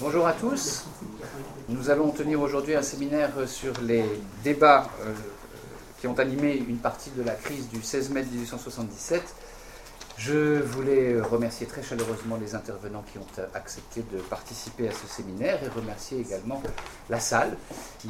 Bonjour à tous. Nous allons tenir aujourd'hui un séminaire sur les débats qui ont animé une partie de la crise du 16 mai 1877. Je voulais remercier très chaleureusement les intervenants qui ont accepté de participer à ce séminaire et remercier également la salle qui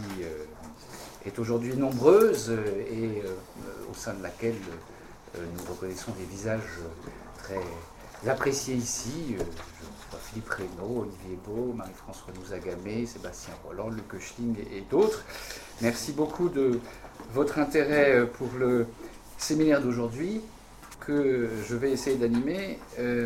est aujourd'hui nombreuse et au sein de laquelle nous reconnaissons des visages très appréciés ici. Philippe Reynaud, Olivier Beau, Marie-France Renou-Zagamé, Sébastien Roland, Luc Schling et d'autres. Merci beaucoup de votre intérêt pour le séminaire d'aujourd'hui que je vais essayer d'animer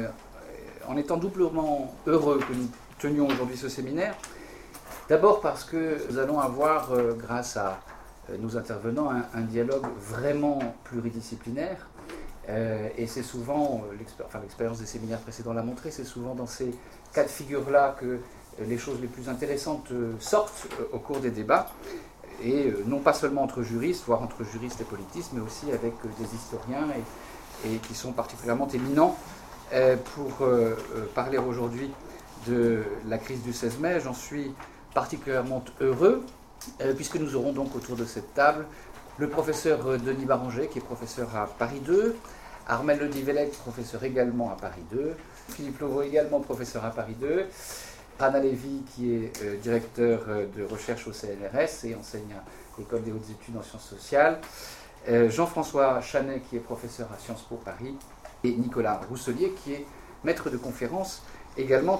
en étant doublement heureux que nous tenions aujourd'hui ce séminaire. D'abord parce que nous allons avoir, grâce à nos intervenants, un dialogue vraiment pluridisciplinaire. Et c'est souvent, l'expérience des séminaires précédents l'a montré, c'est souvent dans ces cas de figure-là que les choses les plus intéressantes sortent au cours des débats, et non pas seulement entre juristes, voire entre juristes et politistes, mais aussi avec des historiens et qui sont particulièrement éminents pour parler aujourd'hui de la crise du 16 mai. J'en suis particulièrement heureux, puisque nous aurons donc autour de cette table le professeur Denis Baranger, qui est professeur à Paris 2, Armel Ledivellec, professeur également à Paris 2, Philippe Lauveau, également professeur à Paris 2, Rana Lévy, qui est directeur de recherche au CNRS et enseigne à l'École des hautes études en sciences sociales, Jean-François Chanet, qui est professeur à Sciences Po Paris, et Nicolas Rousselier, qui est maître de conférence également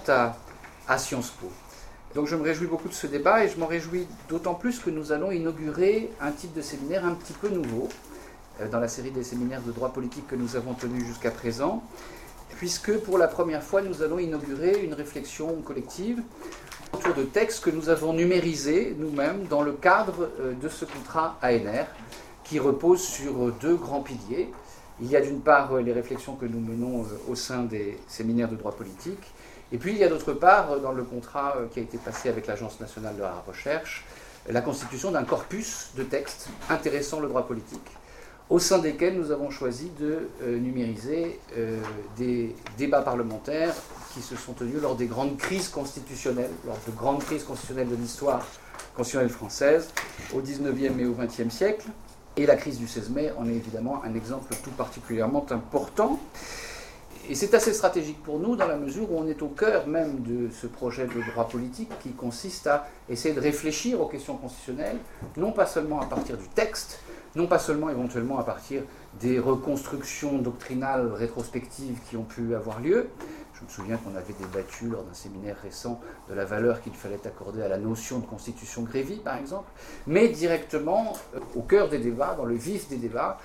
à Sciences Po. Donc je me réjouis beaucoup de ce débat et je m'en réjouis d'autant plus que nous allons inaugurer un type de séminaire un petit peu nouveau dans la série des séminaires de droit politique que nous avons tenus jusqu'à présent, puisque pour la première fois nous allons inaugurer une réflexion collective autour de textes que nous avons numérisés nous-mêmes dans le cadre de ce contrat ANR qui repose sur deux grands piliers. Il y a d'une part les réflexions que nous menons au sein des séminaires de droit politique. Et puis il y a d'autre part, dans le contrat qui a été passé avec l'Agence nationale de la recherche, la constitution d'un corpus de textes intéressant le droit politique, au sein desquels nous avons choisi de numériser des débats parlementaires qui se sont tenus lors des grandes crises constitutionnelles, lors de grandes crises constitutionnelles de l'histoire constitutionnelle française, au XIXe et au XXe siècle. Et la crise du 16 mai en est évidemment un exemple tout particulièrement important. Et c'est assez stratégique pour nous dans la mesure où on est au cœur même de ce projet de droit politique qui consiste à essayer de réfléchir aux questions constitutionnelles, non pas seulement à partir du texte, non pas seulement éventuellement à partir des reconstructions doctrinales rétrospectives qui ont pu avoir lieu. Je me souviens qu'on avait débattu lors d'un séminaire récent de la valeur qu'il fallait accorder à la notion de constitution Grévy, par exemple, mais directement au cœur des débats, dans le vif des débats,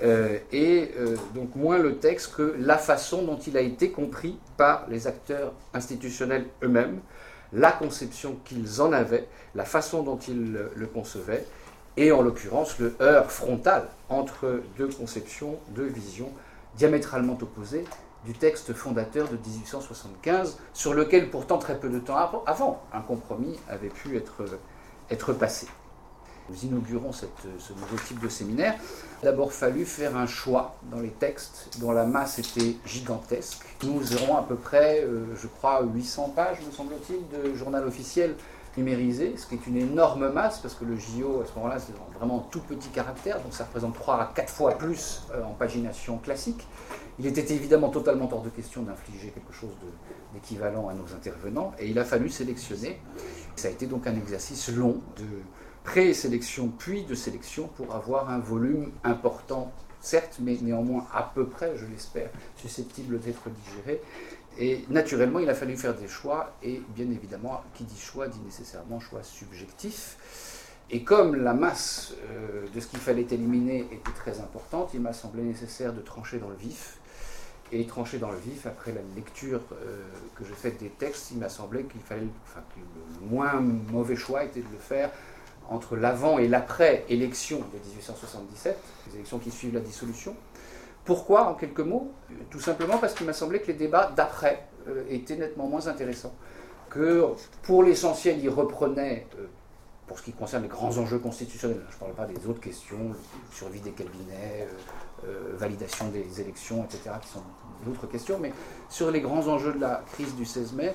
donc moins le texte que la façon dont il a été compris par les acteurs institutionnels eux-mêmes, la conception qu'ils en avaient, la façon dont ils le concevaient, et en l'occurrence le heurt frontal entre deux conceptions, deux visions diamétralement opposées du texte fondateur de 1875, sur lequel pourtant très peu de temps avant un compromis avait pu être passé. Nous inaugurons ce nouveau type de séminaire. Il a d'abord fallu faire un choix dans les textes dont la masse était gigantesque. Nous aurons à peu près, je crois, 800 pages, me semble-t-il, de journal officiel numérisé, ce qui est une énorme masse, parce que le JO, à ce moment-là, c'est vraiment tout petit caractère, donc ça représente 3 à 4 fois plus en pagination classique. Il était évidemment totalement hors de question d'infliger quelque chose d'équivalent à nos intervenants, et il a fallu sélectionner. Ça a été donc un exercice long de pré-sélection puis de sélection pour avoir un volume important, certes, mais néanmoins à peu près, je l'espère, susceptible d'être digéré. Et naturellement, il a fallu faire des choix, et bien évidemment, qui dit choix dit nécessairement choix subjectif. Et comme la masse de ce qu'il fallait éliminer était très importante, il m'a semblé nécessaire de trancher dans le vif. Et trancher dans le vif, après la lecture que j'ai faite des textes, il m'a semblé que le moins mauvais choix était de le faire entre l'avant et l'après-élection de 1877, les élections qui suivent la dissolution. Pourquoi, en quelques mots ? Tout simplement parce qu'il m'a semblé que les débats d'après étaient nettement moins intéressants, que pour l'essentiel, ils reprenaient, pour ce qui concerne les grands enjeux constitutionnels, je ne parle pas des autres questions, survie des cabinets, validation des élections, etc., qui sont d'autres questions, mais sur les grands enjeux de la crise du 16 mai,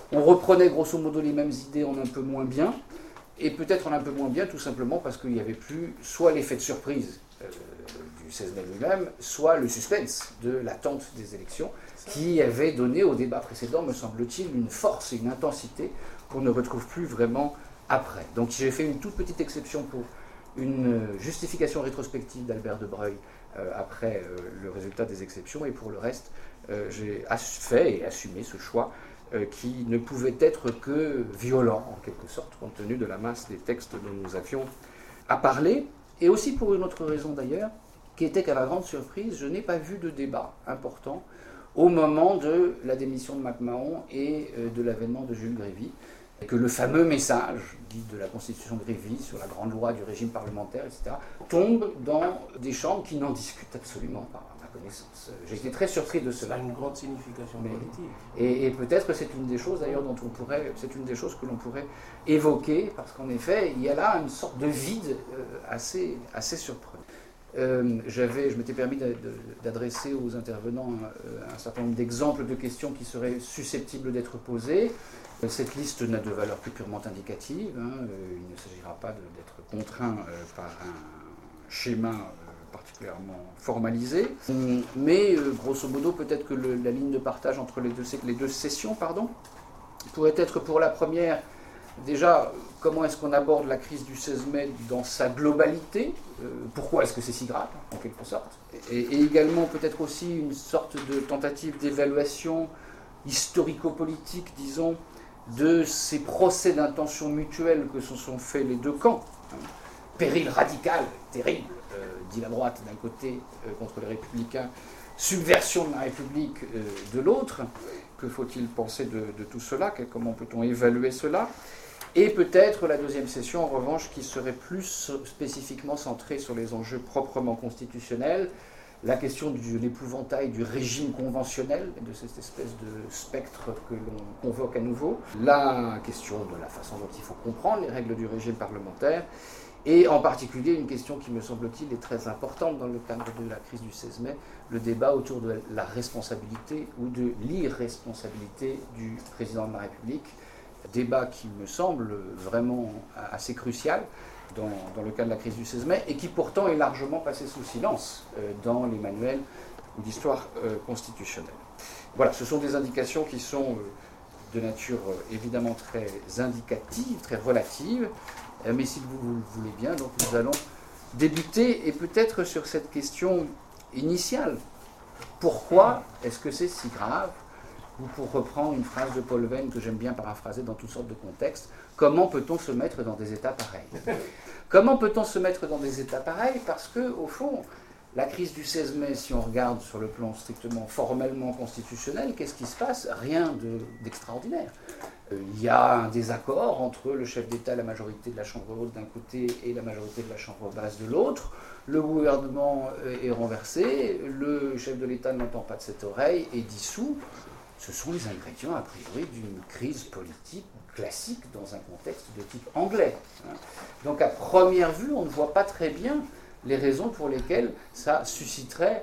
On reprenait grosso modo les mêmes idées en un peu moins bien, et peut-être en un peu moins bien tout simplement parce qu'il n'y avait plus soit l'effet de surprise du 16 mai lui-même, soit le suspense de l'attente des élections, qui avait donné au débat précédent, me semble-t-il, une force et une intensité qu'on ne retrouve plus vraiment après. Donc j'ai fait une toute petite exception pour une justification rétrospective d'Albert de Broglie après le résultat des exceptions, et pour le reste, j'ai fait et assumé ce choix qui ne pouvait être que violent, en quelque sorte, compte tenu de la masse des textes dont nous avions à parler, et aussi pour une autre raison d'ailleurs, qui était qu'à ma grande surprise, je n'ai pas vu de débat important au moment de la démission de MacMahon et de l'avènement de Jules Grévy, et que le fameux message dit de la Constitution de Grévy sur la grande loi du régime parlementaire, etc., tombe dans des chambres qui n'en discutent absolument pas, à ma connaissance. J'ai été très surpris de cela. Ça a une grande signification politique. Et peut-être que c'est une des choses d'ailleurs c'est une des choses que l'on pourrait évoquer, parce qu'en effet, il y a là une sorte de vide assez surprenant. Je m'étais permis d'adresser aux intervenants un certain nombre d'exemples de questions qui seraient susceptibles d'être posées. Cette liste n'a de valeur que purement indicative. Il ne s'agira pas d'être contraint par un schéma particulièrement formalisé. Mais grosso modo, peut-être que la ligne de partage entre les deux sessions pourrait être pour la première, déjà, comment est-ce qu'on aborde la crise du 16 mai dans sa globalité ? Pourquoi est-ce que c'est si grave, en quelque sorte ? Et également peut-être aussi une sorte de tentative d'évaluation historico-politique, disons, de ces procès d'intention mutuelle que se sont faits les deux camps. Péril radical, terrible, dit la droite d'un côté contre les républicains, subversion de la République de l'autre. Que faut-il penser de tout cela ? Comment peut-on évaluer cela ? Et peut-être la deuxième session, en revanche, qui serait plus spécifiquement centrée sur les enjeux proprement constitutionnels, la question de l'épouvantail du régime conventionnel, de cette espèce de spectre que l'on convoque à nouveau, la question de la façon dont il faut comprendre les règles du régime parlementaire, et en particulier une question qui, me semble-t-il, est très importante dans le cadre de la crise du 16 mai, le débat autour de la responsabilité ou de l'irresponsabilité du président de la République, débat qui me semble vraiment assez crucial dans le cas de la crise du 16 mai, et qui pourtant est largement passé sous silence dans les manuels d'histoire constitutionnelle. Voilà, ce sont des indications qui sont de nature évidemment très indicative, très relative, mais si vous le voulez bien, donc nous allons débuter, et peut-être sur cette question initiale. Pourquoi est-ce que c'est si grave ? Ou pour reprendre une phrase de Paul Venn que j'aime bien paraphraser dans toutes sortes de contextes, comment peut-on se mettre dans des états pareils ? Comment peut-on se mettre dans des états pareils ? Parce que, au fond, la crise du 16 mai, si on regarde sur le plan strictement formellement constitutionnel, qu'est-ce qui se passe ? Rien d'extraordinaire. Il y a un désaccord entre le chef d'État et la majorité de la Chambre haute d'un côté et la majorité de la Chambre basse de l'autre. Le gouvernement est renversé, le chef de l'État ne l'entend pas de cette oreille, est dissous. Ce sont les ingrédients, a priori, d'une crise politique classique dans un contexte de type anglais. Donc, à première vue, on ne voit pas très bien les raisons pour lesquelles ça susciterait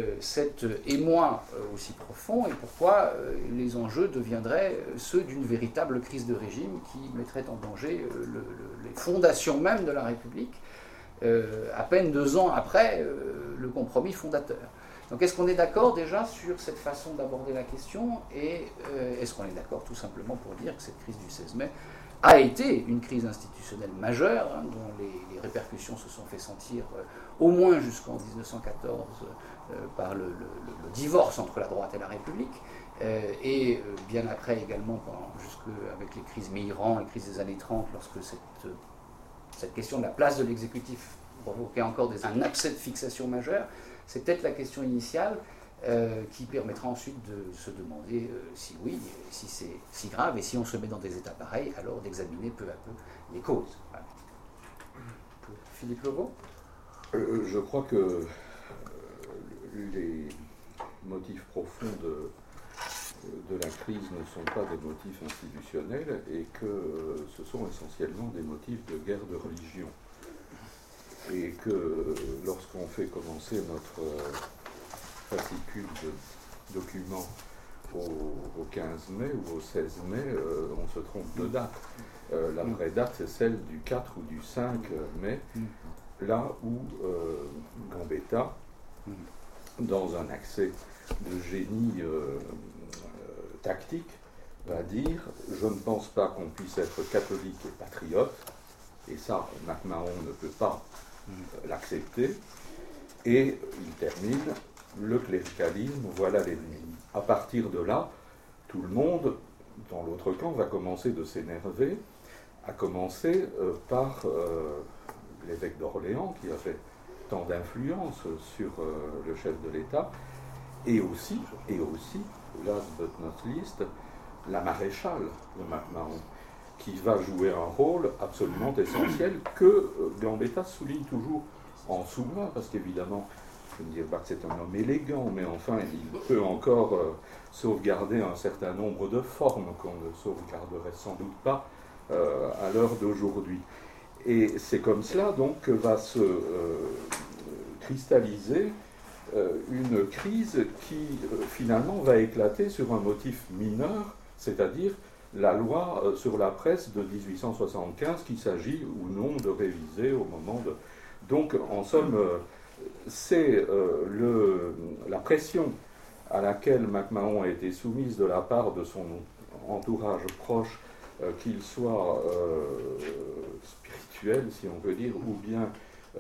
cet émoi aussi profond, et pourquoi les enjeux deviendraient ceux d'une véritable crise de régime qui mettrait en danger les fondations même de la République, à peine 2 ans après le compromis fondateur. Donc est-ce qu'on est d'accord déjà sur cette façon d'aborder la question, et est-ce qu'on est d'accord tout simplement pour dire que cette crise du 16 mai a été une crise institutionnelle majeure, dont les répercussions se sont fait sentir au moins jusqu'en 1914 par le divorce entre la droite et la République, et bien après également avec les crises Mitterrand, les crises des années 30, lorsque cette question de la place de l'exécutif provoquait encore un abcès de fixation majeure. C'est peut-être la question initiale qui permettra ensuite de se demander si oui, si c'est si grave, et si on se met dans des états pareils, alors d'examiner peu à peu les causes. Voilà. Philippe Legault ? Je crois que les motifs profonds de la crise ne sont pas des motifs institutionnels, et que ce sont essentiellement des motifs de guerre de religion. Et que lorsqu'on fait commencer notre fascicule de documents au 15 mai ou au 16 mai, on se trompe de date. La vraie date, c'est celle du 4 ou du 5 mai, là où Gambetta, dans un accès de génie tactique, va dire « Je ne pense pas qu'on puisse être catholique et patriote », et ça, MacMahon ne peut pas l'accepter, et il termine « Le cléricalisme, voilà l'ennemi ». À partir de là, tout le monde, dans l'autre camp, va commencer de s'énerver, à commencer par l'évêque d'Orléans, qui avait tant d'influence sur le chef de l'État, et aussi, last but not least, la maréchale de MacMahon, qui va jouer un rôle absolument essentiel que Gambetta souligne toujours en sous-main, parce qu'évidemment, je ne dirais pas que c'est un homme élégant, mais enfin, il peut encore sauvegarder un certain nombre de formes qu'on ne sauvegarderait sans doute pas à l'heure d'aujourd'hui. Et c'est comme cela donc que va se cristalliser une crise qui finalement va éclater sur un motif mineur, c'est-à-dire la loi sur la presse de 1875 qu'il s'agit ou non de réviser au moment de... Donc en somme, c'est la pression à laquelle MacMahon a été soumise de la part de son entourage proche, qu'il soit spirituel, si on veut dire, ou bien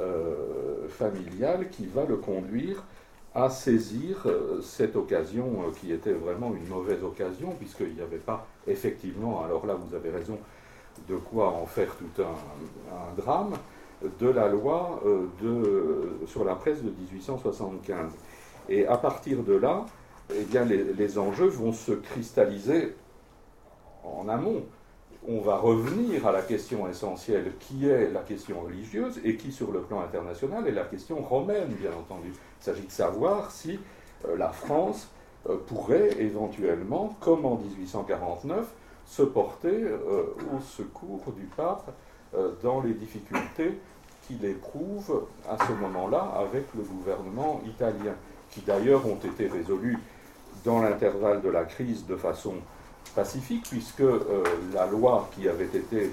familial, qui va le conduire à saisir cette occasion qui était vraiment une mauvaise occasion, puisqu'il n'y avait pas effectivement, alors là vous avez raison, de quoi en faire tout un drame, de la loi sur la presse de 1875. Et à partir de là, eh bien, les enjeux vont se cristalliser en amont. On va revenir à la question essentielle qui est la question religieuse et qui, sur le plan international, est la question romaine, bien entendu. Il s'agit de savoir si la France pourrait éventuellement, comme en 1849, se porter au secours du pape dans les difficultés qu'il éprouve à ce moment-là avec le gouvernement italien, qui d'ailleurs ont été résolues dans l'intervalle de la crise de façon pacifique, puisque la loi qui avait été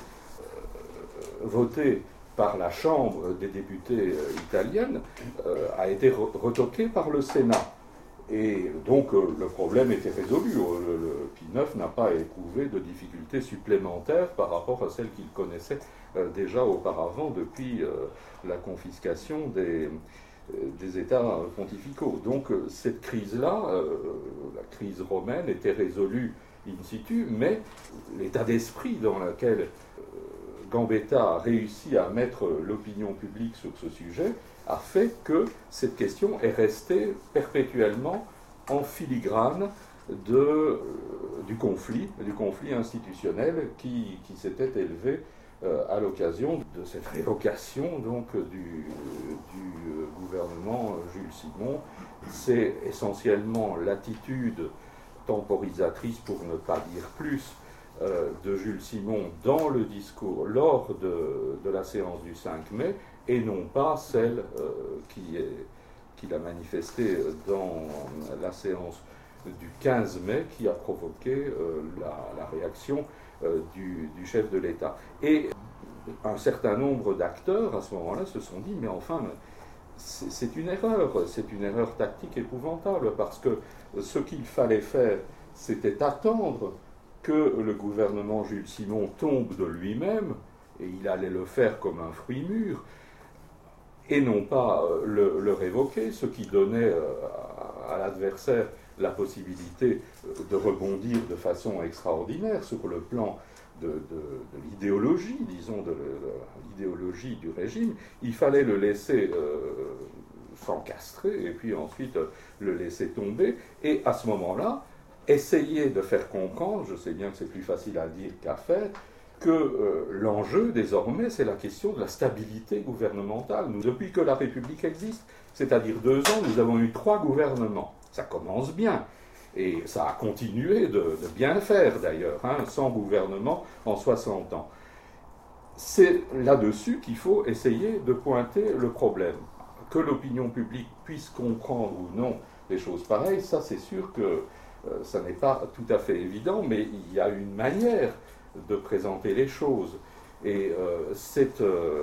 votée par la Chambre des députés italienne a été retoquée par le Sénat. Et donc le problème était résolu. Le Pie IX n'a pas éprouvé de difficultés supplémentaires par rapport à celles qu'il connaissait déjà auparavant depuis la confiscation des États pontificaux. Donc cette crise-là, la crise romaine, était résolue in situ, mais l'état d'esprit dans lequel Gambetta a réussi à mettre l'opinion publique sur ce sujet a fait que cette question est restée perpétuellement en filigrane du conflit institutionnel qui s'était élevé à l'occasion de cette révocation donc, du gouvernement Jules Simon. C'est essentiellement l'attitude temporisatrice, pour ne pas dire plus, de Jules Simon dans le discours lors de la séance du 5 mai, et non pas celle qu'il a manifestée dans la séance du 15 mai, qui a provoqué la réaction du chef de l'État. Et un certain nombre d'acteurs, à ce moment-là, se sont dit, mais enfin, c'est une erreur tactique épouvantable, parce que ce qu'il fallait faire, c'était attendre que le gouvernement Jules Simon tombe de lui-même, et il allait le faire comme un fruit mûr, et non pas le révoquer, ce qui donnait à l'adversaire la possibilité de rebondir de façon extraordinaire sur le plan de l'idéologie, disons, de l'idéologie du régime. Il fallait le laisser s'encastrer et puis ensuite le laisser tomber, et à ce moment-là, essayer de faire comprendre, je sais bien que c'est plus facile à dire qu'à faire, que l'enjeu désormais, c'est la question de la stabilité gouvernementale. Depuis que la République existe, c'est-à-dire 2 ans, nous avons eu 3 gouvernements. Ça commence bien. Et ça a continué de bien faire d'ailleurs, sans gouvernement en 60 ans. C'est là-dessus qu'il faut essayer de pointer le problème. Que l'opinion publique puisse comprendre ou non des choses pareilles, ça c'est sûr que Ça n'est pas tout à fait évident, mais il y a une manière de présenter les choses. Et cette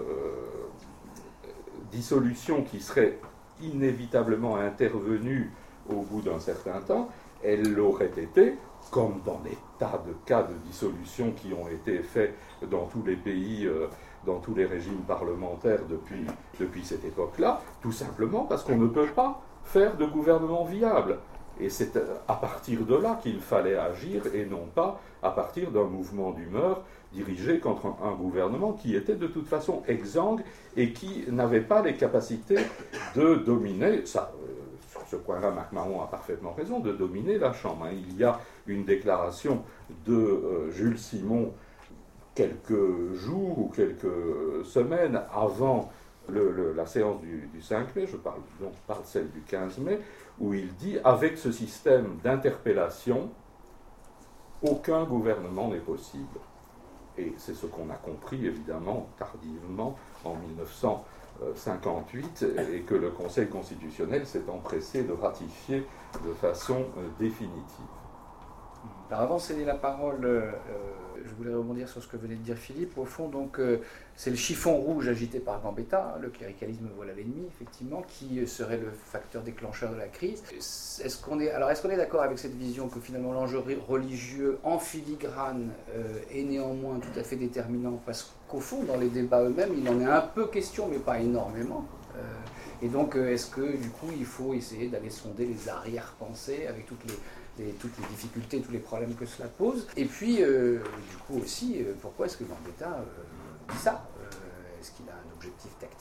dissolution qui serait inévitablement intervenue au bout d'un certain temps, elle l'aurait été, comme dans des tas de cas de dissolution qui ont été faits dans tous les pays, dans tous les régimes parlementaires depuis cette époque-là, tout simplement parce qu'on ne peut pas faire de gouvernement viable. Et c'est à partir de là qu'il fallait agir et non pas à partir d'un mouvement d'humeur dirigé contre un gouvernement qui était de toute façon exsangue et qui n'avait pas les capacités de dominer, ça, sur ce point-là MacMahon a parfaitement raison, de dominer la Chambre. Il y a une déclaration de Jules Simon quelques jours ou quelques semaines avant la séance du 5 mai, je parle de celle du 15 mai, où il dit « Avec ce système d'interpellation, aucun gouvernement n'est possible ». Et c'est ce qu'on a compris, évidemment, tardivement, en 1958, et que le Conseil constitutionnel s'est empressé de ratifier de façon définitive. Alors avant de céder la parole, je voulais rebondir sur ce que venait de dire Philippe. Au fond, donc, c'est le chiffon rouge agité par Gambetta, le cléricalisme voilà l'ennemi, effectivement, qui serait le facteur déclencheur de la crise. Est-ce qu'on est d'accord avec cette vision que finalement l'enjeu religieux en filigrane est néanmoins tout à fait déterminant, parce qu'au fond, dans les débats eux-mêmes, il en est un peu question, mais pas énormément. Et donc, est-ce que du coup, il faut essayer d'aller sonder les arrière-pensées avec toutes les difficultés, tous les problèmes que cela pose. Et puis, du coup aussi, pourquoi est-ce que Gambetta dit ça ? Est-ce qu'il a un objectif tactique ?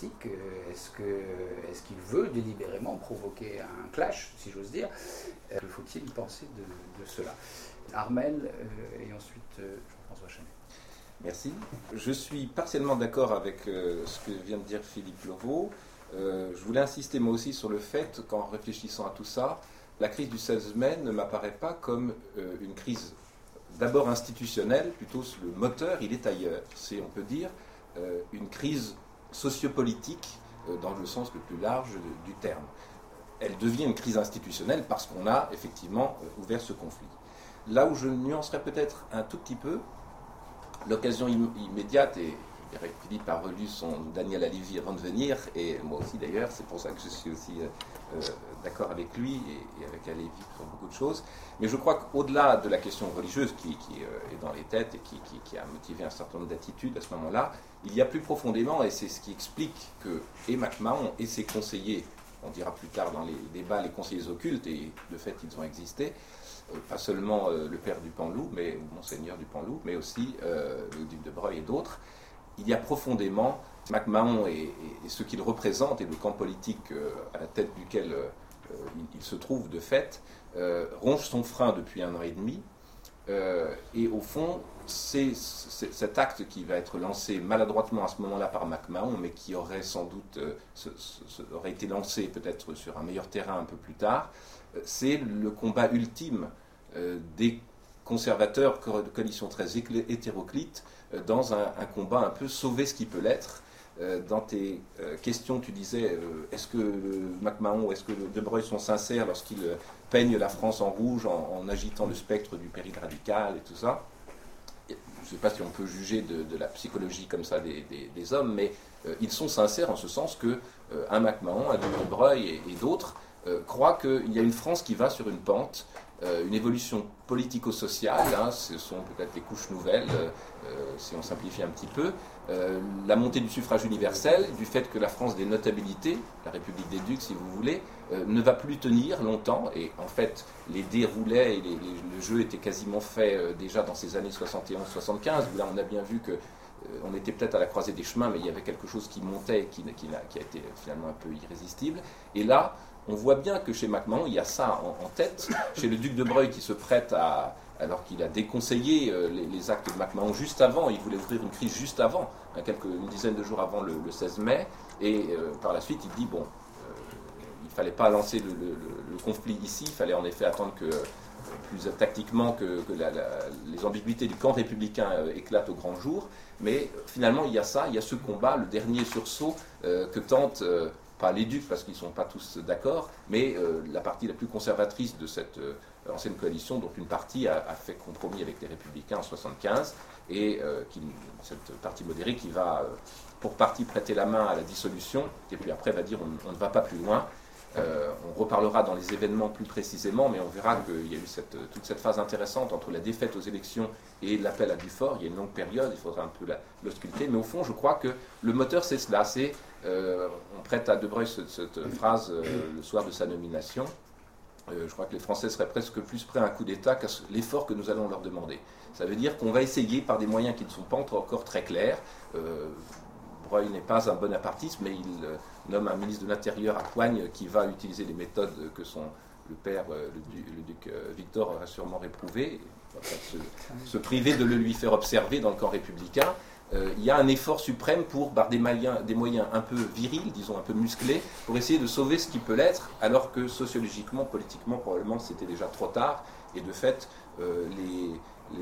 Est-ce qu'il veut délibérément provoquer un clash, si j'ose dire ? Que faut-il penser de cela ? Armel, et ensuite Jean-François Chanet. Merci. Je suis partiellement d'accord avec ce que vient de dire Philippe Levaux. Je voulais insister moi aussi sur le fait qu'en réfléchissant à tout ça, la crise du 16 mai ne m'apparaît pas comme une crise d'abord institutionnelle, plutôt le moteur, il est ailleurs. C'est, on peut dire, une crise sociopolitique dans le sens le plus large du terme. Elle devient une crise institutionnelle parce qu'on a effectivement ouvert ce conflit. Là où je nuancerais peut-être un tout petit peu, l'occasion immédiate, et je dirais que Philippe a relu son Daniel Halévy avant de venir, et moi aussi d'ailleurs, c'est pour ça que je suis aussi d'accord avec lui et avec Halévy sur beaucoup de choses. Mais je crois qu'au-delà de la question religieuse qui est dans les têtes et qui a motivé un certain nombre d'attitudes à ce moment-là, il y a plus profondément, et c'est ce qui explique que et MacMahon et ses conseillers, on dira plus tard dans les débats, les conseillers occultes, et de fait ils ont existé, pas seulement le père du Panloup, mais Monseigneur du Panloup, mais aussi le duc de Broglie et d'autres, il y a profondément MacMahon et ce qu'il représente et le camp politique à la tête duquel il se trouve de fait, ronge son frein depuis 1 an et demi. Et au fond, c'est cet acte qui va être lancé maladroitement à ce moment-là par MacMahon, mais qui aurait sans doute aurait été lancé peut-être sur un meilleur terrain un peu plus tard, c'est le combat ultime des conservateurs de coalition très hétéroclite dans un combat un peu sauver ce qui peut l'être. Dans tes questions, tu disais est-ce que MacMahon ou est-ce que De Broglie sont sincères lorsqu'ils peignent la France en rouge en agitant le spectre du péril radical et tout ça. Je ne sais pas si on peut juger de la psychologie comme ça des hommes, mais ils sont sincères en ce sens que un MacMahon, un De Broglie et d'autres croient qu'il y a une France qui va sur une pente, une évolution politico-sociale, hein, ce sont peut-être les couches nouvelles, si on simplifie un petit peu, la montée du suffrage universel, du fait que la France des notabilités, la République des Ducs si vous voulez, ne va plus tenir longtemps, et en fait les dés roulaient et le jeu était quasiment fait déjà dans ces années 71-75, où là on a bien vu que on était peut-être à la croisée des chemins, mais il y avait quelque chose qui montait, qui a été finalement un peu irrésistible, et là on voit bien que chez MacMahon, il y a ça en tête. Chez le duc de Broglie qui se prête alors qu'il a déconseillé les actes de MacMahon juste avant, il voulait ouvrir une crise juste avant, une dizaine de jours avant le 16 mai, et par la suite il dit, bon, il ne fallait pas lancer le conflit ici, il fallait en effet attendre que, plus tactiquement, que les ambiguïtés du camp républicain éclatent au grand jour, mais finalement il y a ça, il y a ce combat, le dernier sursaut que tente pas les ducs parce qu'ils ne sont pas tous d'accord, mais la partie la plus conservatrice de cette ancienne coalition, dont une partie a fait compromis avec les Républicains en 1975, et cette partie modérée qui va pour partie prêter la main à la dissolution, et puis après va dire on ne va pas plus loin. On reparlera dans les événements plus précisément, mais on verra qu'il y a eu toute cette phase intéressante entre la défaite aux élections et l'appel à Dufort. Il y a une longue période, il faudra un peu l'ausculter, mais au fond, je crois que le moteur, c'est cela. On prête à De Broglie cette phrase le soir de sa nomination. Je crois que les Français seraient presque plus prêts à un coup d'État qu'à l'effort que nous allons leur demander. Ça veut dire qu'on va essayer par des moyens qui ne sont pas encore très clairs. Broglie n'est pas un bonapartiste, mais il nomme un ministre de l'Intérieur à Coigne qui va utiliser les méthodes que le père, le duc Victor, aurait sûrement réprouvées. Il va pas se priver de le lui faire observer dans le camp républicain. Il y a un effort suprême pour, par des moyens un peu virils, disons un peu musclés, pour essayer de sauver ce qui peut l'être, alors que sociologiquement, politiquement, probablement c'était déjà trop tard. Et de fait, les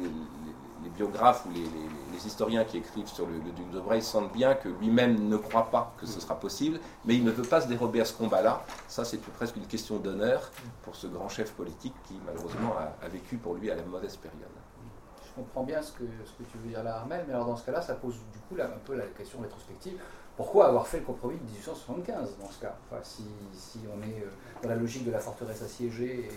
biographes ou les historiens qui écrivent sur le duc de Broglie sentent bien que lui-même ne croit pas que ce sera possible, mais il ne veut pas se dérober à ce combat-là. Ça, c'est presque une question d'honneur pour ce grand chef politique qui, malheureusement, a vécu pour lui à la mauvaise période. Je comprends bien ce que tu veux dire là, Armel, mais alors dans ce cas-là, ça pose du coup un peu la question rétrospective. Pourquoi avoir fait le compromis de 1875 dans ce cas? Enfin, si on est dans la logique de la forteresse assiégée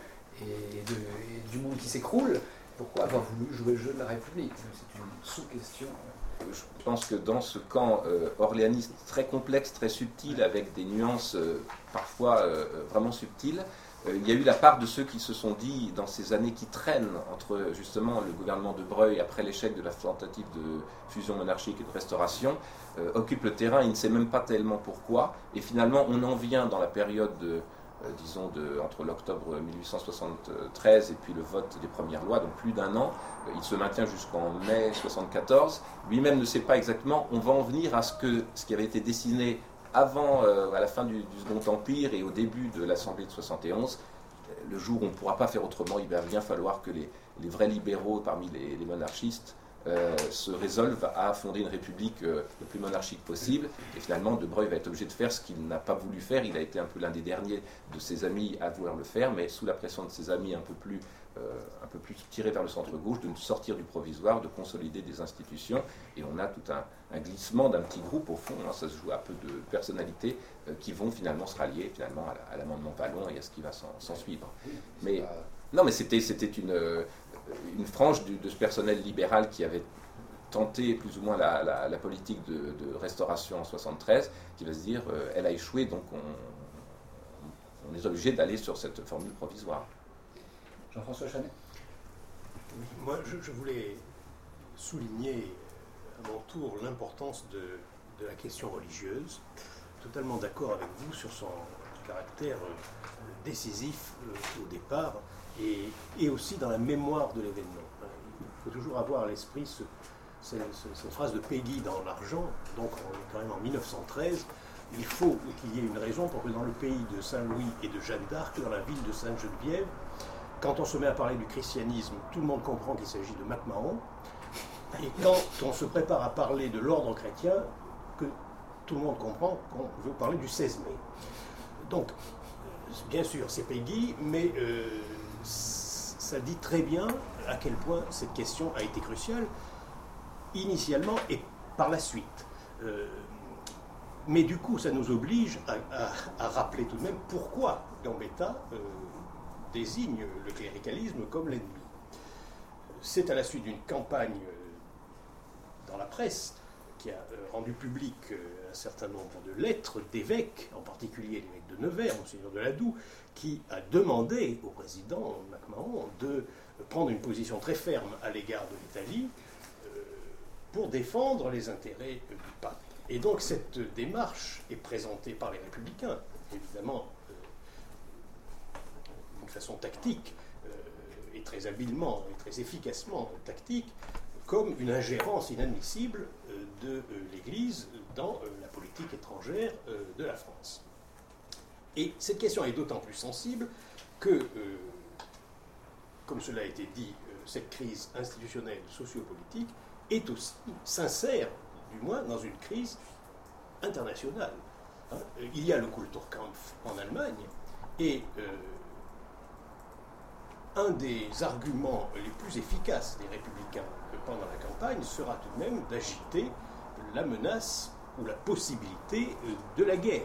et du monde qui s'écroule, pourquoi avoir voulu jouer le jeu de la République? C'est une sous-question. Je pense que dans ce camp orléaniste très complexe, très subtil, avec des nuances parfois vraiment subtiles, il y a eu la part de ceux qui se sont dit, dans ces années qui traînent entre justement le gouvernement de Broglie, après l'échec de la tentative de fusion monarchique et de restauration, occupe le terrain, il ne sait même pas tellement pourquoi, et finalement on en vient dans la période entre l'octobre 1873 et puis le vote des premières lois, donc plus d'un an. Il se maintient jusqu'en mai 1974. Lui-même ne sait pas exactement. On va en venir à ce qui avait été dessiné avant, à la fin du Second Empire et au début de l'Assemblée de 71. Le jour où on ne pourra pas faire autrement, il va bien falloir que les vrais libéraux parmi les monarchistes se résolvent à fonder une république le plus monarchique possible. Et finalement, De Broglie va être obligé de faire ce qu'il n'a pas voulu faire. Il a été un peu l'un des derniers de ses amis à vouloir le faire, mais sous la pression de ses amis un peu plus tirés vers le centre-gauche, de sortir du provisoire, de consolider des institutions. Et on a tout un glissement d'un petit groupe, au fond. Ça se joue à peu de personnalités qui vont finalement se rallier à l'amendement Vallon et à ce qui va s'en suivre. Mais c'était une frange de ce personnel libéral qui avait tenté plus ou moins la politique de restauration en 1973, qui va se dire elle a échoué, donc on est obligé d'aller sur cette formule provisoire. Jean-François Chanet. Oui, moi, je voulais souligner à mon tour l'importance de la question religieuse. Totalement d'accord avec vous sur son caractère décisif au départ. Et aussi dans la mémoire de l'événement. Il faut toujours avoir à l'esprit cette phrase de Péguy dans L'Argent, donc on est quand même en 1913, il faut qu'il y ait une raison pour que dans le pays de Saint-Louis et de Jeanne d'Arc, dans la ville de Sainte-Geneviève, quand on se met à parler du christianisme, tout le monde comprend qu'il s'agit de MacMahon, et quand on se prépare à parler de l'ordre chrétien, que tout le monde comprend qu'on veut parler du 16 mai. Donc, bien sûr, c'est Péguy, mais ça dit très bien à quel point cette question a été cruciale, initialement et par la suite. Mais du coup, ça nous oblige à rappeler tout de même pourquoi Gambetta désigne le cléricalisme comme l'ennemi. C'est à la suite d'une campagne dans la presse qui a rendu public un certain nombre de lettres d'évêques, en particulier l'évêque de Nevers, Monseigneur de Ladoux, qui a demandé au président MacMahon de prendre une position très ferme à l'égard de l'Italie pour défendre les intérêts du pape. Et donc cette démarche est présentée par les républicains, évidemment d'une façon tactique, et très habilement et très efficacement tactique, comme une ingérence inadmissible de l'Église dans la politique étrangère de la France. Et cette question est d'autant plus sensible que, comme cela a été dit, cette crise institutionnelle, sociopolitique, est aussi sincère, du moins, dans une crise internationale. Il y a le Kulturkampf en Allemagne, et un des arguments les plus efficaces des républicains pendant la campagne sera tout de même d'agiter la menace ou la possibilité de la guerre.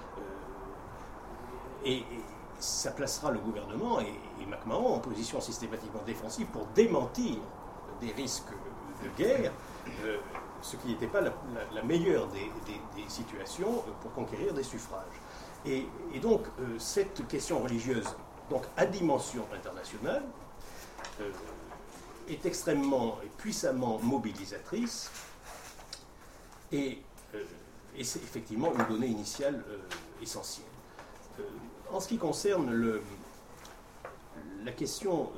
Et ça placera le gouvernement et MacMahon en position systématiquement défensive pour démentir des risques de guerre, ce qui n'était pas la meilleure des situations pour conquérir des suffrages. Et donc, cette question religieuse, donc à dimension internationale, est extrêmement et puissamment mobilisatrice, et c'est effectivement une donnée initiale essentielle. En ce qui concerne la question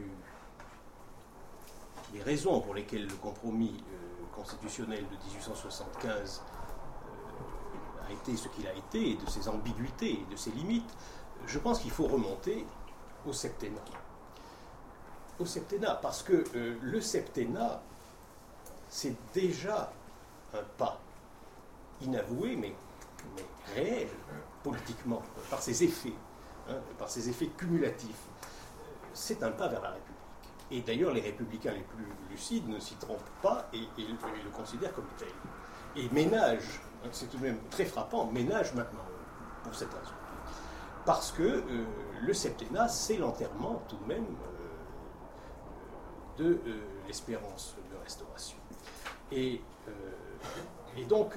des raisons pour lesquelles le compromis constitutionnel de 1875 a été ce qu'il a été, et de ses ambiguïtés et de ses limites, je pense qu'il faut remonter au septennat. Au septennat, parce que le septennat, c'est déjà un pas inavoué, mais réel, politiquement, par ses effets, par ses effets cumulatifs. C'est un pas vers la République. Et d'ailleurs, les républicains les plus lucides ne s'y trompent pas et le considèrent comme tel. Et ménage, c'est tout de même très frappant, ménage maintenant, pour cette raison. Parce que le septennat, c'est l'enterrement tout de même de l'espérance de restauration. Et donc,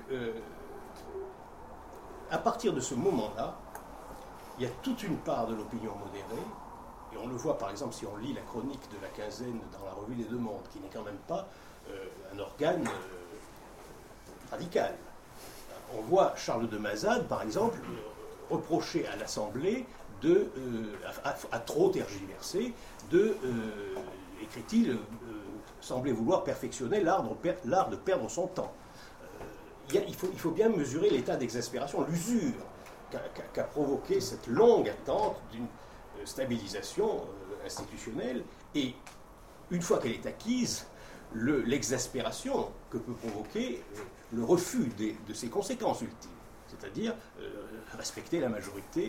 à partir de ce moment-là, il y a toute une part de l'opinion modérée, et on le voit par exemple si on lit la chronique de la quinzaine dans la Revue des Deux Mondes, qui n'est quand même pas un organe radical. On voit Charles de Mazade, par exemple, reprocher à l'Assemblée à trop tergiverser, écrit-il, semblait vouloir perfectionner l'art de perdre son temps. Il faut bien mesurer l'état d'exaspération, l'usure qu'a provoqué cette longue attente d'une stabilisation institutionnelle, et une fois qu'elle est acquise, l'exaspération que peut provoquer le refus de ses conséquences ultimes, c'est-à-dire respecter la majorité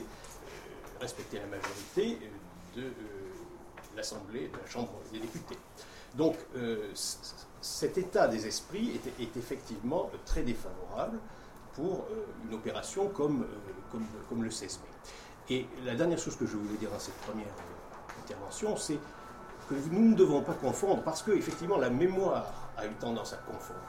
de l'Assemblée, de la Chambre des députés. Donc cet état des esprits est effectivement très défavorable pour une opération comme le 16 mai. Et la dernière chose que je voulais dire dans cette première intervention, c'est que nous ne devons pas confondre, parce que effectivement la mémoire a eu tendance à confondre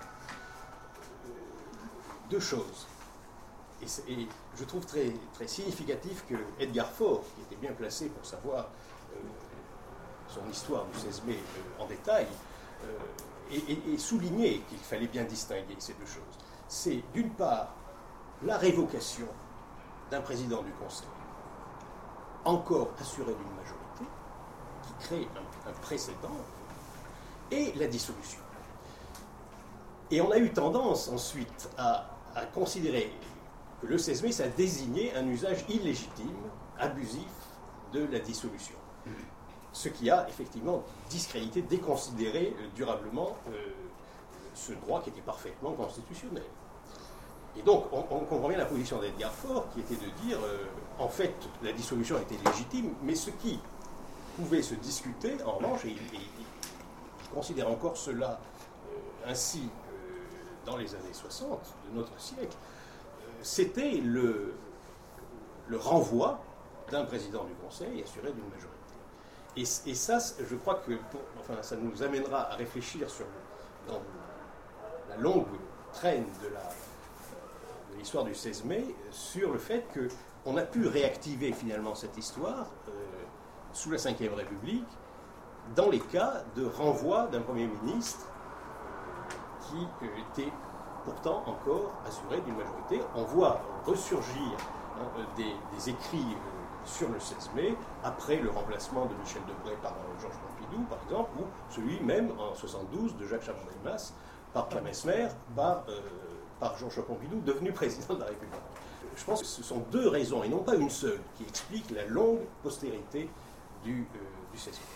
deux choses. Et je trouve très, très significatif que Edgar Faure, qui était bien placé pour savoir son histoire du 16 mai en détail, ait souligné qu'il fallait bien distinguer ces deux choses. C'est d'une part la révocation d'un président du Conseil, encore assuré d'une majorité, qui crée un précédent, et la dissolution. Et on a eu tendance ensuite à considérer que le 16 mai, ça désignait un usage illégitime, abusif de la dissolution. Ce qui a effectivement discrédité, déconsidéré durablement ce droit qui était parfaitement constitutionnel. Et donc, on comprend bien la position d'Edgar Faure, qui était de dire, en fait, la dissolution était légitime, mais ce qui pouvait se discuter, en revanche, et il considère encore cela ainsi dans les années 60 de notre siècle, c'était le renvoi d'un président du Conseil assuré d'une majorité. Et ça, je crois que ça nous amènera à réfléchir dans la longue traîne de l'histoire du 16 mai, sur le fait qu'on a pu réactiver finalement cette histoire sous la Ve République dans les cas de renvoi d'un Premier ministre qui était pourtant encore assuré d'une majorité. On voit ressurgir des écrits sur le 16 mai, après le remplacement de Michel Debré par Georges Pompidou, par exemple, ou celui même en 72 de Jacques Chaban-Delmas par Pierre Messmer, par Georges Pompidou, devenu président de la République. Je pense que ce sont deux raisons, et non pas une seule, qui expliquent la longue postérité du 16 mai.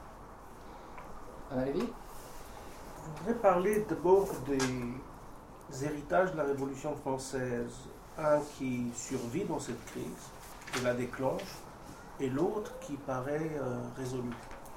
Anna Lévy ? Je voudrais parler d'abord des héritages de la Révolution française. un qui survit dans cette crise, qui la déclenche, et l'autre qui paraît résolu.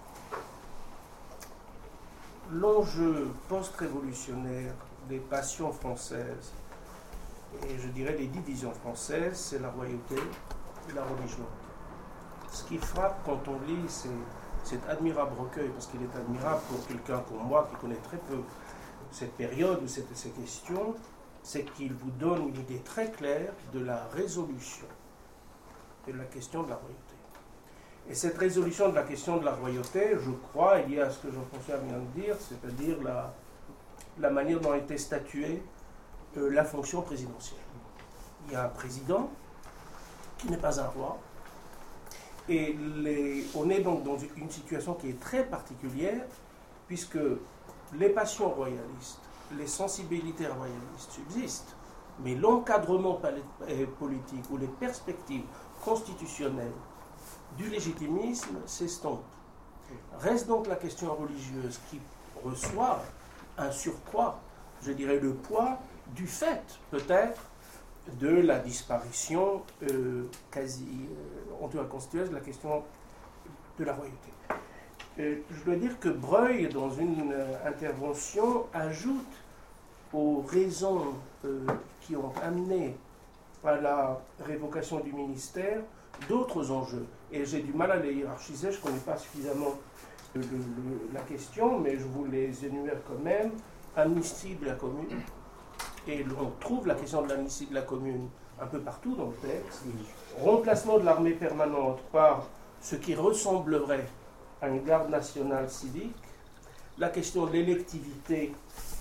L'enjeu post-révolutionnaire des passions françaises, et je dirais des divisions françaises, c'est la royauté et la religion. Ce qui frappe quand on lit cet admirable recueil, parce qu'il est admirable pour quelqu'un comme moi qui connaît très peu cette période ou ces questions, c'est qu'il vous donne une idée très claire de la résolution de la question de la royauté. Et cette résolution de la question de la royauté, je crois, est liée à ce que Jean-François vient de dire, c'est-à-dire la manière dont a été statuée la fonction présidentielle. Il y a un président qui n'est pas un roi, et on est donc dans une situation qui est très particulière, puisque les passions royalistes, les sensibilités royalistes subsistent, mais l'encadrement politique ou les perspectives constitutionnelles du légitimisme s'estompe. Reste donc la question religieuse qui reçoit un surcroît, je dirais le poids du fait peut-être de la disparition constitutionnelle de la question de la royauté. Je dois dire que Breuil, dans une intervention, ajoute aux raisons qui ont amené à la révocation du ministère d'autres enjeux. Et j'ai du mal à les hiérarchiser, je ne connais pas suffisamment la question, mais je vous les énumère quand même. Amnistie de la commune, et on trouve la question de l'amnistie de la commune un peu partout dans le texte. Remplacement de l'armée permanente par ce qui ressemblerait à une garde nationale civique, la question de l'électivité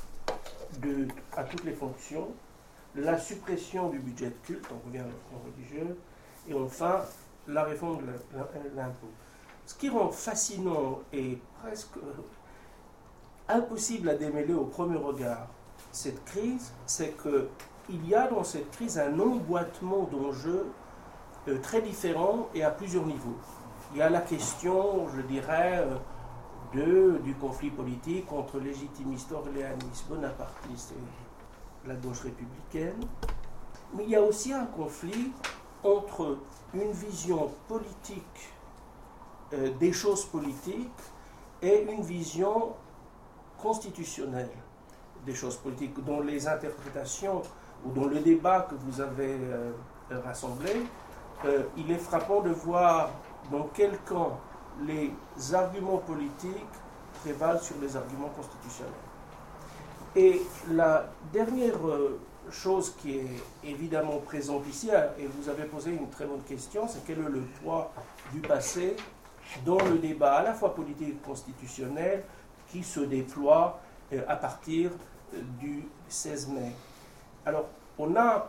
à toutes les fonctions, la suppression du budget de culte, on revient à la réforme religieuse, et enfin la réforme de l'impôt. Ce qui rend fascinant et presque impossible à démêler au premier regard cette crise, c'est qu'il y a dans cette crise un emboîtement d'enjeux très différents et à plusieurs niveaux. Il y a la question, je dirais, du conflit politique entre légitimistes, orléanistes, bonapartistes et la gauche républicaine. Mais il y a aussi un conflit entre une vision politique des choses politiques et une vision constitutionnelle des choses politiques, dont les interprétations ou dont le débat que vous avez rassemblé, il est frappant de voir dans quel camp les arguments politiques prévalent sur les arguments constitutionnels. Et la dernière chose qui est évidemment présente ici, et vous avez posé une très bonne question, c'est quel est le poids du passé dans le débat à la fois politique et constitutionnel qui se déploie à partir du 16 mai. Alors, on a,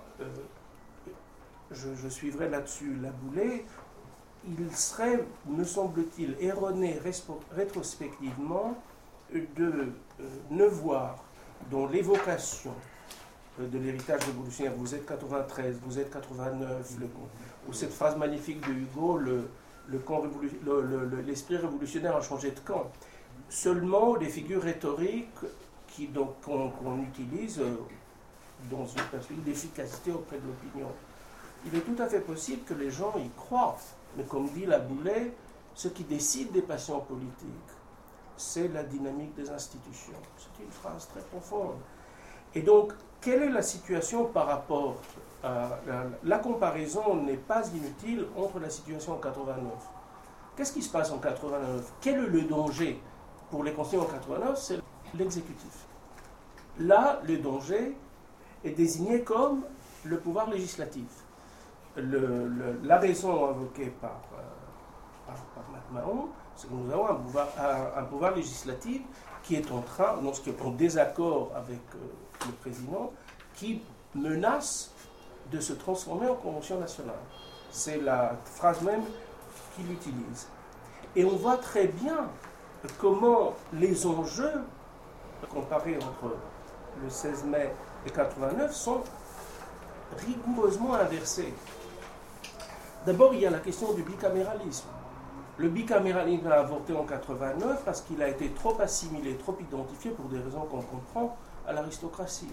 je suivrai là-dessus la boulée, il serait, me semble-t-il, erroné rétrospectivement de ne voir dans l'évocation de l'héritage révolutionnaire, vous êtes 93, vous êtes 89, ou cette phrase magnifique de Hugo, l'esprit révolutionnaire a changé de camp, seulement des figures rhétoriques qu'on utilise dans une perspective d'efficacité auprès de l'opinion. Il est tout à fait possible que les gens y croient, mais comme dit Laboulay, ce qui décide des passions politiques, c'est la dynamique des institutions. C'est une phrase très profonde. Et donc, quelle est la situation par rapport à la comparaison n'est pas inutile entre la situation en 89. Qu'est-ce qui se passe en 89? Quel est le danger pour les constituants en 89? C'est l'exécutif. Là, le danger est désigné comme le pouvoir législatif. La raison invoquée par MacMahon, c'est que nous avons un pouvoir législatif qui est en désaccord avec le président, qui menace de se transformer en convention nationale. C'est la phrase même qu'il utilise. Et on voit très bien comment les enjeux comparés entre le 16 mai et 89 sont rigoureusement inversés. D'abord, il y a la question du bicaméralisme. Le bicaméralisme a avorté en 89 parce qu'il a été trop assimilé, trop identifié pour des raisons qu'on comprend à l'aristocratie.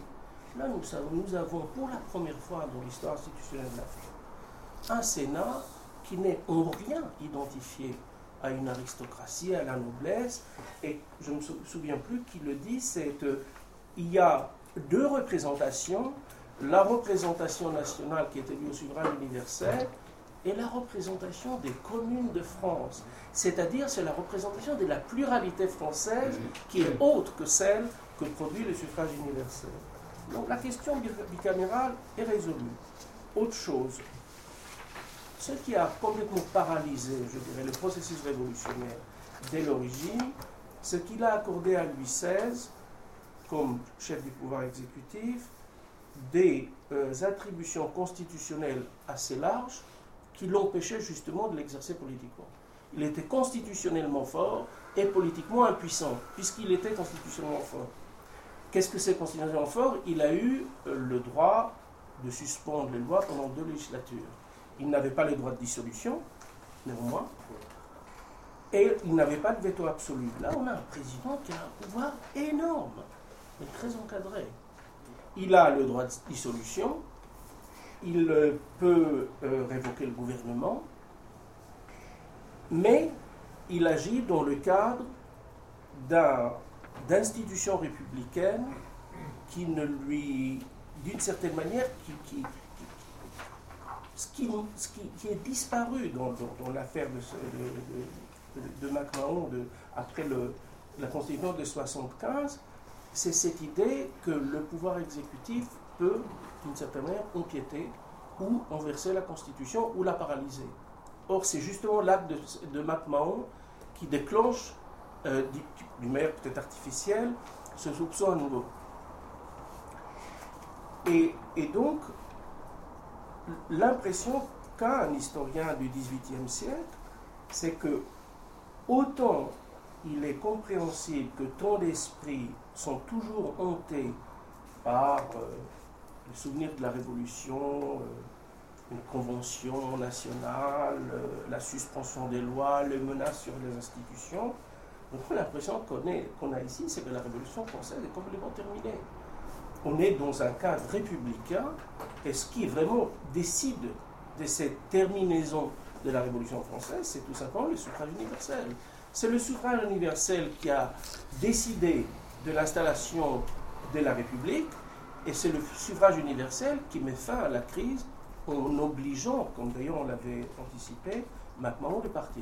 Là, nous avons pour la première fois dans l'histoire institutionnelle de l'Afrique un Sénat qui n'est en rien identifié à une aristocratie, à la noblesse, et je ne me souviens plus qui le dit, c'est qu'il y a deux représentations, la représentation nationale qui est élue au suffrage universel et la représentation des communes de France. C'est-à-dire, c'est la représentation de la pluralité française qui est autre que celle que produit le suffrage universel. Donc la question bicamérale est résolue. Autre chose, ce qui a complètement paralysé, je dirais, le processus révolutionnaire dès l'origine, c'est qu'il a accordé à Louis XVI, comme chef du pouvoir exécutif, des attributions constitutionnelles assez larges qui l'empêchaient justement de l'exercer politiquement. Il était constitutionnellement fort et politiquement impuissant, puisqu'il était constitutionnellement fort. Qu'est-ce que c'est constitutionnellement fort? Il a eu le droit de suspendre les lois pendant 2 législatures. Il n'avait pas le droit de dissolution, néanmoins, et il n'avait pas de veto absolu. Là, on a un président qui a un pouvoir énorme, mais très encadré. Il a le droit de dissolution, il peut révoquer le gouvernement, mais il agit dans le cadre d'institutions républicaines qui ne lui, d'une certaine manière, ce qui est disparu dans l'affaire de MacMahon après la Constitution de 1975, c'est cette idée que le pouvoir exécutif peut, d'une certaine manière, empiéter ou renverser la Constitution ou la paralyser. Or, c'est justement l'acte de MacMahon qui déclenche, d'une manière peut-être artificielle, ce soupçon à nouveau. Et donc, l'impression qu'a un historien du XVIIIe siècle, c'est que autant il est compréhensible que tant d'esprits sont toujours hantés par le souvenir de la Révolution, une convention nationale, la suspension des lois, les menaces sur les institutions. Donc l'impression qu'on a ici, c'est que la Révolution française est complètement terminée. On est dans un cadre républicain, et ce qui vraiment décide de cette terminaison de la Révolution française, c'est tout simplement le suffrage universel. C'est le suffrage universel qui a décidé de l'installation de la République, et c'est le suffrage universel qui met fin à la crise en obligeant, comme d'ailleurs on l'avait anticipé, MacMahon de partir.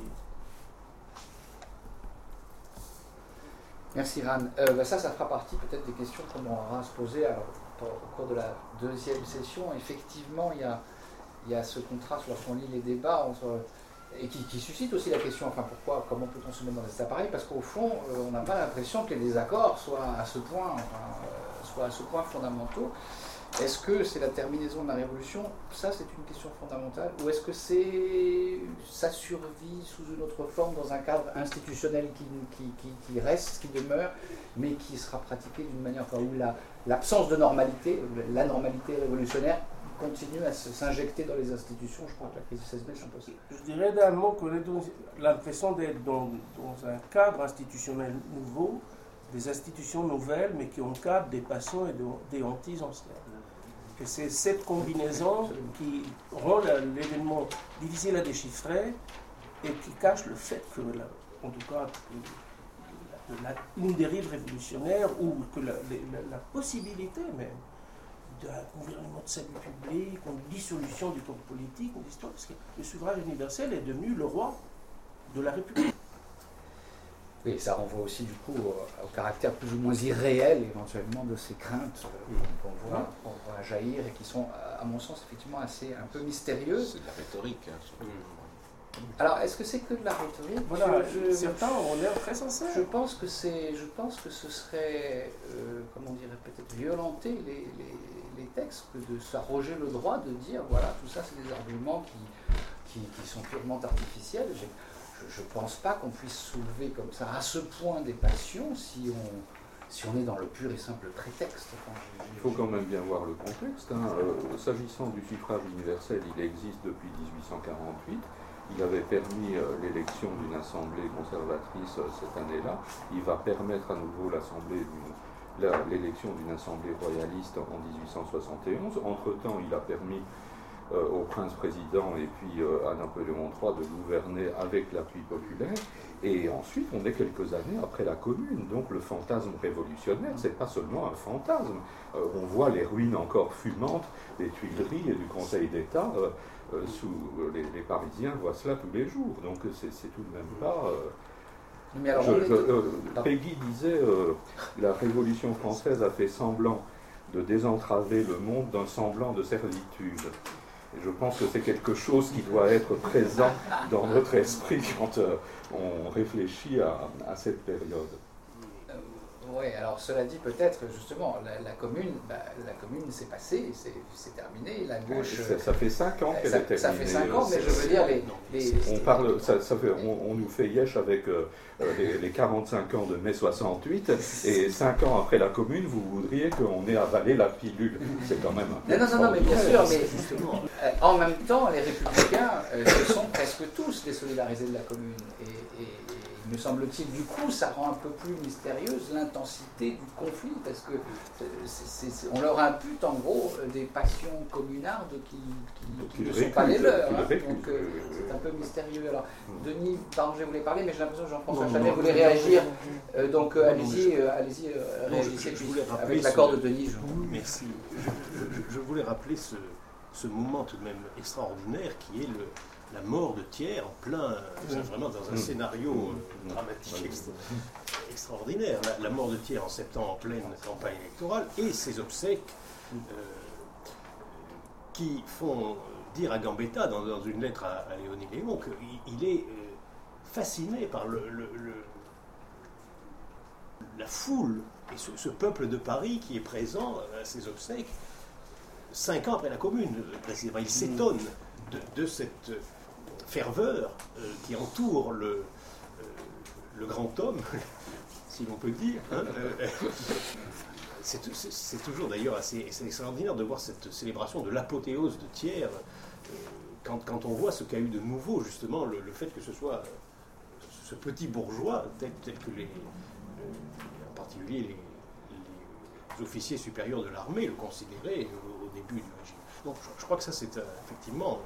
Merci Ran. Ça fera partie peut-être des questions qu'on aura à se poser au cours de la deuxième session. Effectivement, il y a ce contraste lorsqu'on lit les débats et qui suscite aussi la question, comment peut-on se mettre dans cet appareil? Parce qu'au fond, on n'a pas l'impression que les désaccords soient à ce point fondamentaux. Est-ce que c'est la terminaison de la Révolution? Ça, c'est une question fondamentale. Ou est-ce que c'est sa survie sous une autre forme dans un cadre institutionnel qui reste, qui demeure, mais qui sera pratiqué d'une manière où l'absence de normalité, la normalité révolutionnaire, continue à s'injecter dans les institutions? Je crois que la crise du 16 mai s'impose. Je dirais d'un mot qu'on a l'impression d'être dans un cadre institutionnel nouveau, des institutions nouvelles, mais qui encadrent des passions et des hantises anciennes. Et c'est cette combinaison qui rend l'événement difficile à déchiffrer et qui cache le fait que, en tout cas, une dérive révolutionnaire ou que la possibilité même d'un gouvernement de salut public, une dissolution du corps politique, une histoire, parce que le suffrage universel est devenu le roi de la République. Oui, ça renvoie aussi du coup au caractère plus ou moins irréel éventuellement de ces craintes qu'on voit jaillir et qui sont, à mon sens, effectivement un peu mystérieuses. C'est de la rhétorique, surtout. Alors, est-ce que c'est que de la rhétorique? Voilà, certains ont l'air très sincères. Je pense que ce serait, peut-être violenter les textes que de s'arroger le droit de dire, voilà, tout ça c'est des arguments qui sont purement artificiels. Je ne pense pas qu'on puisse soulever comme ça, à ce point, des passions si on est dans le pur et simple prétexte. Il faut quand même bien voir le contexte. S'agissant du suffrage universel, il existe depuis 1848. Il avait permis l'élection d'une assemblée conservatrice cette année-là. Il va permettre à nouveau l'assemblée l'élection d'une assemblée royaliste en 1871. Entre-temps, il a permis au prince-président et puis à Napoléon III de gouverner avec l'appui populaire. Et ensuite, on est quelques années après la Commune. Donc le fantasme révolutionnaire, c'est pas seulement un fantasme. On voit les ruines encore fumantes des Tuileries et du Conseil d'État. Les Parisiens voient cela tous les jours. Donc c'est tout de même pas... Mais alors, Peggy disait la Révolution française a fait semblant de désentraver le monde d'un semblant de servitude. Et je pense que c'est quelque chose qui doit être présent dans notre esprit quand on réfléchit à cette période. Oui, alors cela dit, peut-être justement, la commune s'est passée, c'est terminé, la gauche... Ça fait 5 ans qu'elle est terminée. Ça fait 5 ans, mais je veux dire, on nous fait yesh avec les 45 ans de mai 68, et 5 ans après la commune, vous voudriez qu'on ait avalé la pilule. C'est quand même un peu... Non, mais bien sûr, mais justement, en même temps, les Républicains, ce sont presque tous les solidarisés de la commune, et me semble-t-il, du coup, ça rend un peu plus mystérieuse l'intensité du conflit, parce que on leur impute en gros des passions communardes qui ne sont pas les leurs. Donc c'est un peu mystérieux. Alors, Denis, pardon, je voulais parler, mais j'ai l'impression que Jean-François Chanet voulait réagir. Donc allez-y, réagissez avec l'accord de Denis. Merci. Je voulais rappeler ce moment tout de même extraordinaire qui est la mort de Thiers en plein, vraiment dans un scénario dramatique extraordinaire. La mort de Thiers en septembre en pleine campagne électorale et ses obsèques qui font dire à Gambetta dans une lettre à Léonie Léon qu'il est fasciné par la foule et ce peuple de Paris qui est présent à ses obsèques 5 ans après la Commune, précisément. Il s'étonne de cette ferveur qui entoure le grand homme, si l'on peut dire. Hein, c'est toujours d'ailleurs assez extraordinaire de voir cette célébration de l'apothéose de Thiers, quand on voit ce qu'a eu de nouveau, justement, le fait que ce soit ce petit bourgeois, tel que en particulier les officiers supérieurs de l'armée le considéraient au début du régime. Donc je crois que ça c'est effectivement...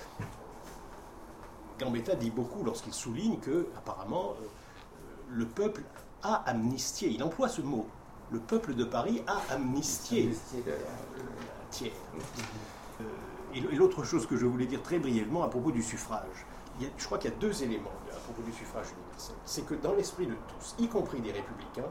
Gambetta dit beaucoup lorsqu'il souligne que, apparemment, le peuple a amnistié. Il emploie ce mot. Le peuple de Paris a amnistié Thiers. Et l'autre chose que je voulais dire très brièvement à propos du suffrage, je crois qu'il y a 2 éléments à propos du suffrage universel. C'est que dans l'esprit de tous, y compris des républicains,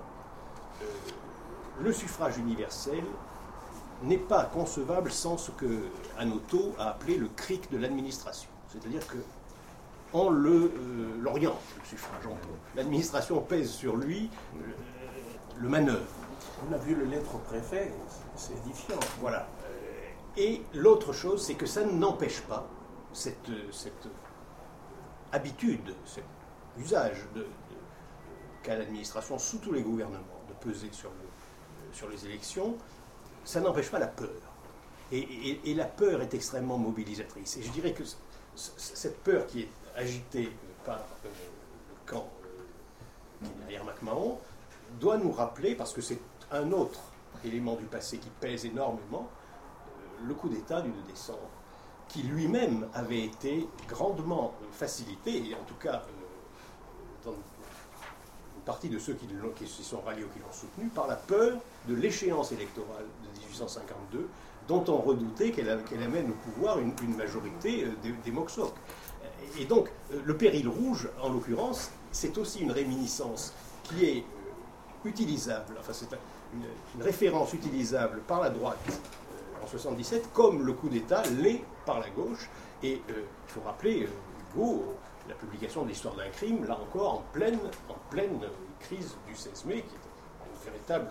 le suffrage universel n'est pas concevable sans ce que Hanoteau a appelé le cric de l'administration. C'est-à-dire que on l'oriente, le suffrage. L'administration pèse sur lui le manœuvre. On a vu le lettre au préfet, c'est édifiant. Voilà. Et l'autre chose, c'est que ça n'empêche pas cette habitude, cet usage qu'a l'administration sous tous les gouvernements de peser sur les élections, ça n'empêche pas la peur. Et la peur est extrêmement mobilisatrice. Et je dirais que cette peur qui est agitée par le camp qui est derrière MacMahon doit nous rappeler, parce que c'est un autre élément du passé qui pèse énormément, le coup d'État du 2 décembre, qui lui-même avait été grandement facilité, et en tout cas dans une partie de ceux qui s'y sont ralliés ou qui l'ont soutenu, par la peur de l'échéance électorale de 1852, dont on redoutait qu'elle amène au pouvoir une majorité des Moxoc. Et donc, le péril rouge, en l'occurrence, c'est aussi une réminiscence qui est utilisable, enfin c'est une référence utilisable par la droite en 77, comme le coup d'État l'est par la gauche. Et il faut rappeler, Hugo, la publication de l'Histoire d'un crime, là encore, en pleine crise du 16 mai, qui est une véritable...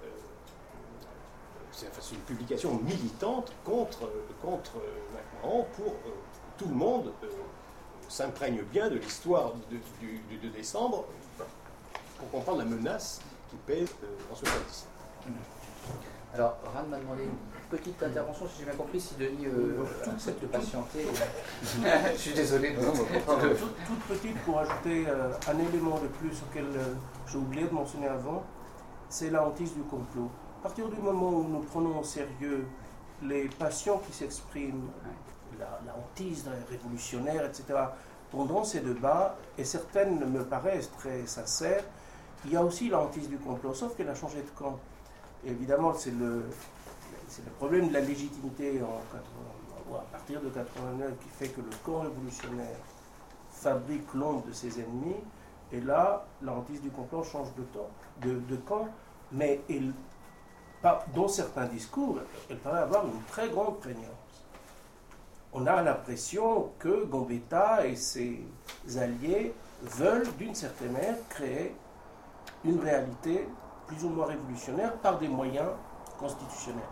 c'est une publication militante contre MacMahon pour tout le monde s'imprègne bien de l'histoire du 2 décembre pour comprendre la menace qui pèse en 77. Alors, Ran m'a demandé une petite intervention, si j'ai bien compris, si Denis accepte de patienter. Je suis désolé. Toute petite pour ajouter un élément de plus auquel j'ai oublié de mentionner avant. c'est la hantise du complot. À partir du moment où nous prenons au sérieux les passions qui s'expriment, la hantise révolutionnaire, etc., pendant ces débats, et certaines me paraissent très sincères, il y a aussi la hantise du complot, sauf qu'elle a changé de camp. Et évidemment, c'est le problème de la légitimité à partir de 89 qui fait que le camp révolutionnaire fabrique l'ombre de ses ennemis, et là, la hantise du complot change de camp, mais dans certains discours, elle paraît avoir une très grande prégnance. On a l'impression que Gambetta et ses alliés veulent, d'une certaine manière, créer une réalité plus ou moins révolutionnaire par des moyens constitutionnels.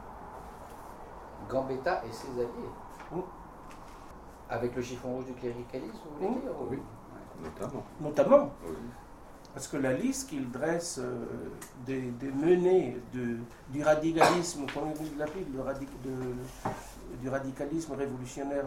Gambetta et ses alliés. Oui. Avec le chiffon rouge du cléricalisme, vous voulez dire? Oui, notamment. Notamment. Oui. Parce que la liste qu'il dresse des menées du radicalisme, comme il l'appelle, du radicalisme révolutionnaire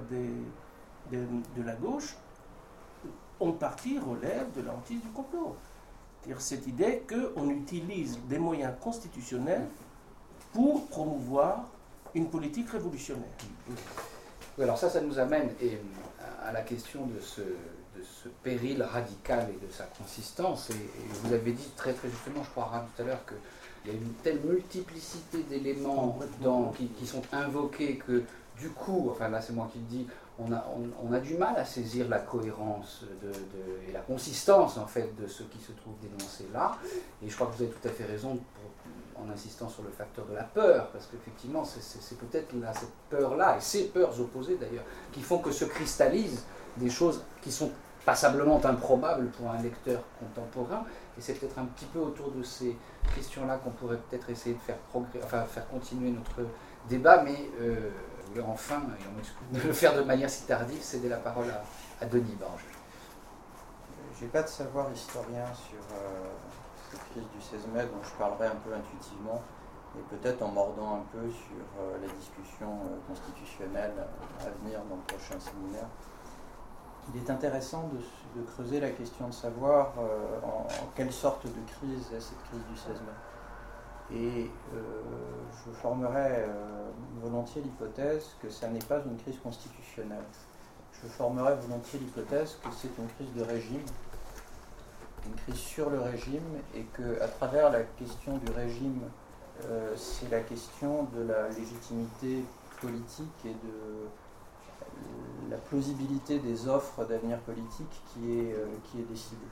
de la gauche, en partie relève de la hantise du complot. C'est-à-dire cette idée qu'on utilise des moyens constitutionnels pour promouvoir une politique révolutionnaire. Oui, alors ça nous amène à la question de ce péril radical et de sa consistance. Et vous avez dit très très justement, je crois, Ram, tout à l'heure, qu'il y a une telle multiplicité d'éléments qui sont invoqués que du coup, enfin là c'est moi qui le dis, on a du mal à saisir la cohérence et la consistance en fait de ce qui se trouve dénoncé là. Et je crois que vous avez tout à fait raison en insistant sur le facteur de la peur, parce qu'effectivement c'est peut-être cette peur-là, et ces peurs opposées d'ailleurs, qui font que se cristallisent des choses qui sont passablement improbables pour un lecteur contemporain, et c'est peut-être un petit peu autour de ces questions-là qu'on pourrait peut-être essayer de faire continuer notre débat, mais je voulais enfin, et on m'excuse de le faire de manière si tardive, céder la parole à Denis Barge. Je n'ai pas de savoir historien sur cette crise du 16 mai, donc je parlerai un peu intuitivement, et peut-être en mordant un peu sur la discussion constitutionnelle à venir dans le prochain séminaire. Il est intéressant de creuser la question de savoir en quelle sorte de crise est cette crise du 16 mai. Et je formerais volontiers l'hypothèse que ça n'est pas une crise constitutionnelle. Je formerais volontiers l'hypothèse que c'est une crise de régime, une crise sur le régime, et qu'à travers la question du régime, c'est la question de la légitimité politique et de la plausibilité des offres d'avenir politique qui est décidée.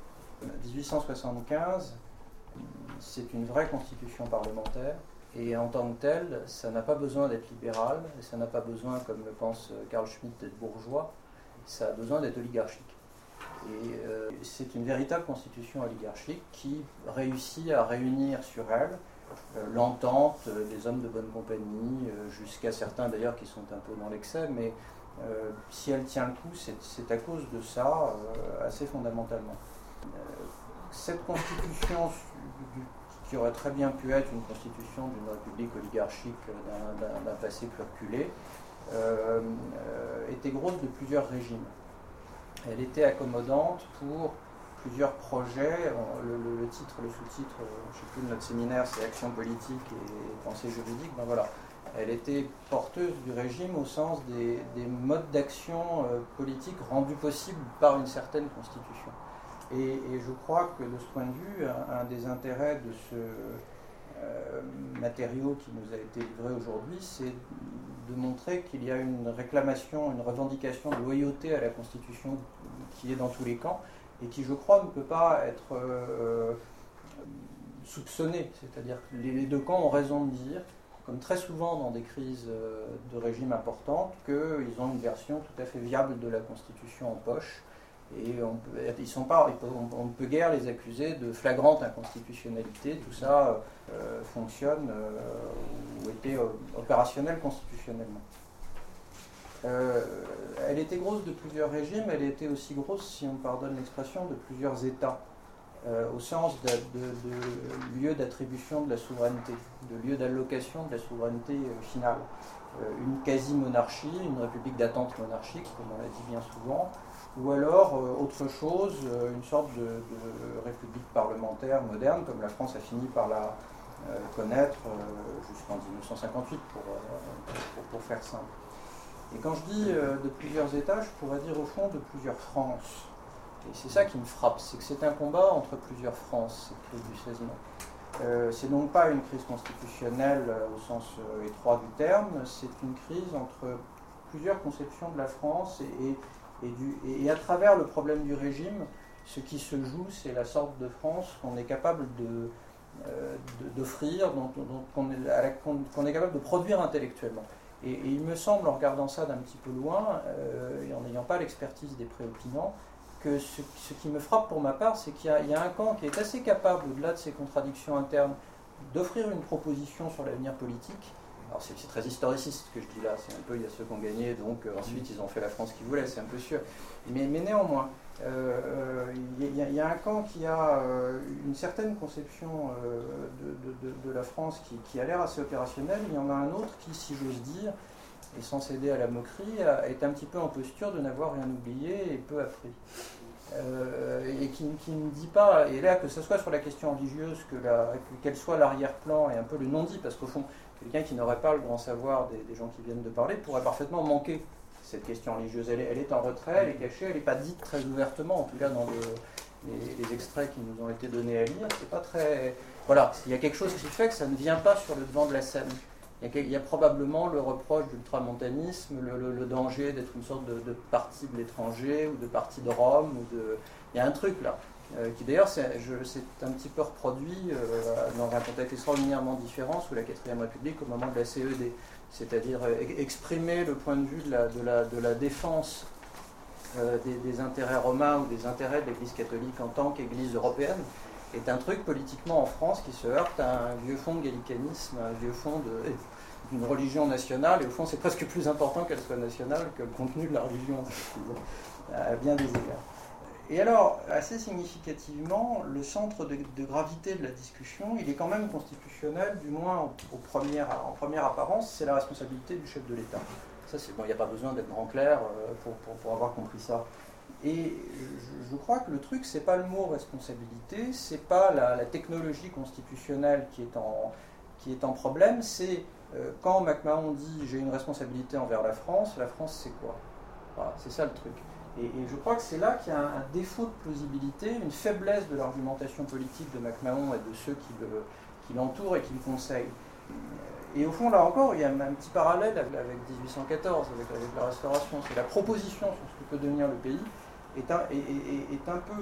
1875, c'est une vraie constitution parlementaire, et en tant que telle, ça n'a pas besoin d'être libéral, et ça n'a pas besoin, comme le pense Carl Schmitt, d'être bourgeois, ça a besoin d'être oligarchique. Et c'est une véritable constitution oligarchique qui réussit à réunir sur elle l'entente des hommes de bonne compagnie, jusqu'à certains d'ailleurs qui sont un peu dans l'excès, mais si elle tient le coup, c'est à cause de ça, assez fondamentalement. Cette constitution, qui aurait très bien pu être une constitution d'une république oligarchique d'un passé plus reculé, était grosse de plusieurs régimes. Elle était accommodante pour plusieurs projets. Le titre, le sous-titre, je ne sais plus de notre séminaire, c'est Action politique et pensée juridique. Ben voilà. Elle était porteuse du régime au sens des modes d'action politique rendus possibles par une certaine constitution. Et je crois que de ce point de vue, un des intérêts de ce matériau qui nous a été livré aujourd'hui, c'est de montrer qu'il y a une réclamation, une revendication de loyauté à la Constitution qui est dans tous les camps, et qui, je crois, ne peut pas être soupçonnée. C'est-à-dire que les deux camps ont raison de dire, comme très souvent dans des crises de régime importantes, qu'ils ont une version tout à fait viable de la Constitution en poche, et on ne peut guère les accuser de flagrante inconstitutionnalité. Tout ça fonctionne ou était opérationnel constitutionnellement. Elle était grosse de plusieurs régimes, elle était aussi grosse, si on me pardonne l'expression, de plusieurs États, au sens de lieu d'attribution de la souveraineté, de lieu d'allocation de la souveraineté finale. Une quasi-monarchie, une république d'attente monarchique, comme on l'a dit bien souvent, ou alors autre chose, une sorte de république parlementaire moderne, comme la France a fini par la connaître jusqu'en 1958, pour faire simple. Et quand je dis de plusieurs États, je pourrais dire au fond de plusieurs France. Et c'est ça qui me frappe, c'est que c'est un combat entre plusieurs France, cette crise du 16 mai. C'est donc pas une crise constitutionnelle au sens étroit du terme, c'est une crise entre plusieurs conceptions de la France et à travers le problème du régime, ce qui se joue, c'est la sorte de France qu'on est capable d'offrir, qu'on est capable de produire intellectuellement. Et il me semble, en regardant ça d'un petit peu loin, et en n'ayant pas l'expertise des préopinants, que ce qui me frappe pour ma part, c'est qu'il y a un camp qui est assez capable, au-delà de ses contradictions internes, d'offrir une proposition sur l'avenir politique. Alors c'est très historiciste ce que je dis là, c'est un peu, il y a ceux qui ont gagné, donc ensuite ils ont fait la France qu'ils voulaient, c'est un peu sûr. Mais néanmoins, il y a un camp qui a une certaine conception de la France qui a l'air assez opérationnelle, il y en a un autre qui, si j'ose dire, et sans céder à la moquerie, est un petit peu en posture de n'avoir rien oublié et peu appris. Et qui ne dit pas, et là que ce soit sur la question religieuse, qu'elle soit l'arrière-plan et un peu le non-dit, parce qu'au fond, quelqu'un qui n'aurait pas le grand savoir des gens qui viennent de parler pourrait parfaitement manquer cette question religieuse. Elle est en retrait, elle est cachée, elle n'est pas dite très ouvertement, en tout cas dans les extraits qui nous ont été donnés à lire. C'est pas très... Voilà, il y a quelque chose qui fait que ça ne vient pas sur le devant de la scène. Il y a probablement le reproche d'ultramontanisme, le danger d'être une sorte de parti de l'étranger ou de parti de Rome. Il y a un truc là, qui d'ailleurs c'est un petit peu reproduit dans un contexte extraordinairement différent sous la 4ème République au moment de la CED. C'est-à-dire exprimer le point de vue de la défense des intérêts romains ou des intérêts de l'Église catholique en tant qu'Église européenne est un truc politiquement en France qui se heurte à un vieux fond de gallicanisme, un vieux fond d'une religion nationale, et au fond c'est presque plus important qu'elle soit nationale que le contenu de la religion, à bien des égards. Et alors, assez significativement, le centre de gravité de la discussion, il est quand même constitutionnel, du moins en première apparence, c'est la responsabilité du chef de l'État. Ça, c'est bon, il n'y a pas besoin d'être grand clair pour avoir compris ça. Et je crois que le truc, c'est pas le mot responsabilité, c'est pas la technologie constitutionnelle qui est en problème, c'est quand MacMahon dit j'ai une responsabilité envers la France c'est quoi? Voilà, c'est ça le truc. Et je crois que c'est là qu'il y a un défaut de plausibilité, une faiblesse de l'argumentation politique de MacMahon et de ceux qui l'entourent et qui le conseillent. Et au fond, là encore, il y a un petit parallèle avec 1814, avec la Restauration. C'est la proposition sur ce que peut devenir le pays est un peu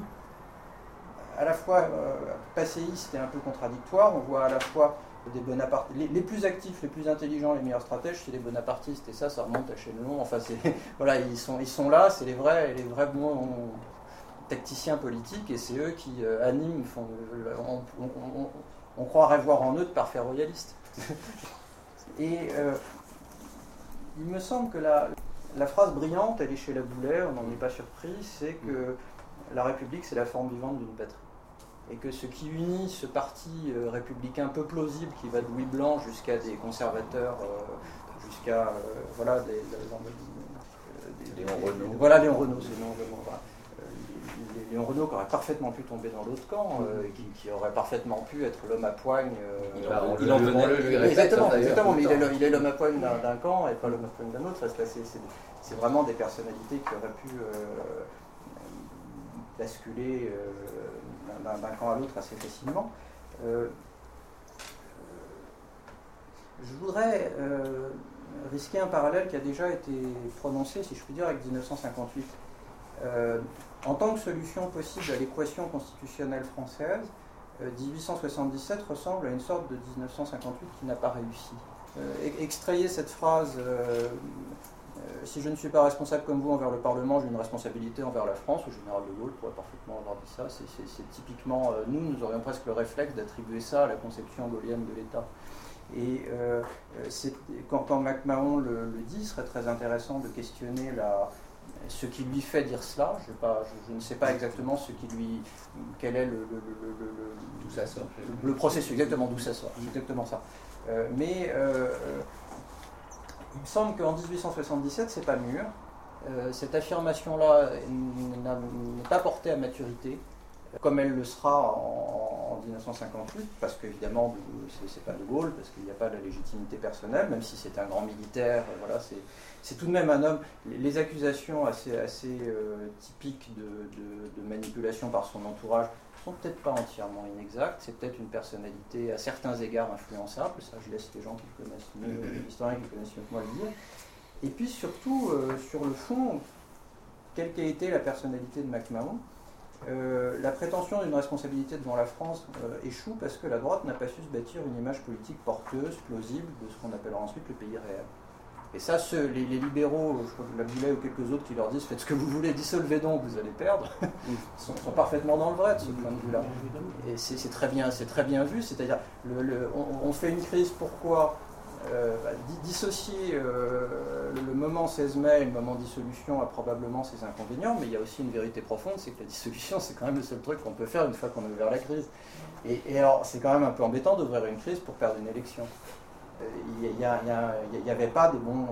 à la fois passéiste et un peu contradictoire. On voit à la fois des bonapartistes, les plus actifs, les plus intelligents, les meilleurs stratèges, c'est les bonapartistes, et ça remonte à Chênelon. Enfin, voilà, ils sont là, c'est les vrais bons tacticiens politiques, et c'est eux qui animent. On croirait voir en eux de parfaits royalistes. Et il me semble que la phrase brillante, elle est chez Laboulet, on n'en est pas surpris, c'est que la République, c'est la forme vivante d'une patrie. Et que ce qui unit ce parti républicain peu plausible, qui va de Louis Blanc jusqu'à des conservateurs, jusqu'à Léon Renaud. Voilà, Léon Renaud, c'est Léon Renaud. Voilà. Léon Renaud qui aurait parfaitement pu tomber dans l'autre camp, qui aurait parfaitement pu être l'homme à poigne. Il en venait. Exactement, mais il est l'homme à poigne d'un camp et pas l'homme à poigne d'un autre. C'est vraiment des personnalités qui auraient pu basculer d'un camp à l'autre assez facilement. Je voudrais risquer un parallèle qui a déjà été prononcé, si je puis dire, avec 1958. En tant que solution possible à l'équation constitutionnelle française, 1877 ressemble à une sorte de 1958 qui n'a pas réussi. Extrayez cette phrase si je ne suis pas responsable comme vous envers le Parlement, j'ai une responsabilité envers la France. Le général de Gaulle pourrait parfaitement avoir dit ça. C'est typiquement, nous aurions presque le réflexe d'attribuer ça à la conception gaullienne de l'État. Et quand MacMahon le dit, il serait très intéressant de questionner ce qui lui fait dire cela. Je ne sais pas exactement quel est d'où ça sort. Le processus, exactement d'où ça sort. Exactement ça. Mais il me semble qu'en 1877, c'est pas mûr. Cette affirmation-là n'est pas portée à maturité, comme elle le sera en 1958, parce qu'évidemment, c'est pas De Gaulle, parce qu'il n'y a pas la légitimité personnelle, même si c'est un grand militaire, voilà, c'est tout de même un homme. Les accusations assez typiques de manipulation par son entourage sont peut-être pas entièrement inexactes, c'est peut-être une personnalité à certains égards influençable, ça je laisse les gens qui le connaissent mieux, les historiens qui le connaissent mieux que moi le dire. Et puis surtout, sur le fond, quelle qu'a été la personnalité de MacMahon, la prétention d'une responsabilité devant la France échoue parce que la droite n'a pas su se bâtir une image politique porteuse, plausible, de ce qu'on appellera ensuite le pays réel. Et ça, les libéraux, je crois que Laboulet ou quelques autres qui leur disent « faites ce que vous voulez, dissolvez donc, vous allez perdre », sont parfaitement dans le vrai de ce point de vue-là. Et c'est très bien vu, c'est-à-dire on fait une crise, pourquoi dissocier le moment 16 mai et le moment dissolution a probablement ses inconvénients, mais il y a aussi une vérité profonde, c'est que la dissolution, c'est quand même le seul truc qu'on peut faire une fois qu'on a ouvert la crise. Et alors, c'est quand même un peu embêtant d'ouvrir une crise pour perdre une élection. Il n'y avait pas des bons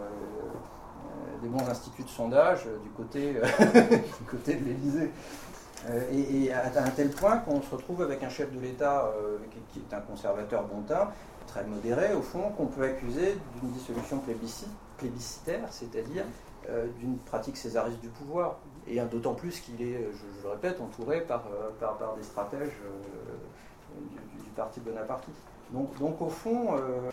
instituts de sondage du côté de l'Élysée. Et à un tel point qu'on se retrouve avec un chef de l'État qui est un conservateur bon teint, très modéré au fond, qu'on peut accuser d'une dissolution plébiscitaire, c'est-à-dire d'une pratique césariste du pouvoir. Et d'autant plus qu'il est, je le répète, entouré par des stratèges du parti bonapartiste. Donc au fond,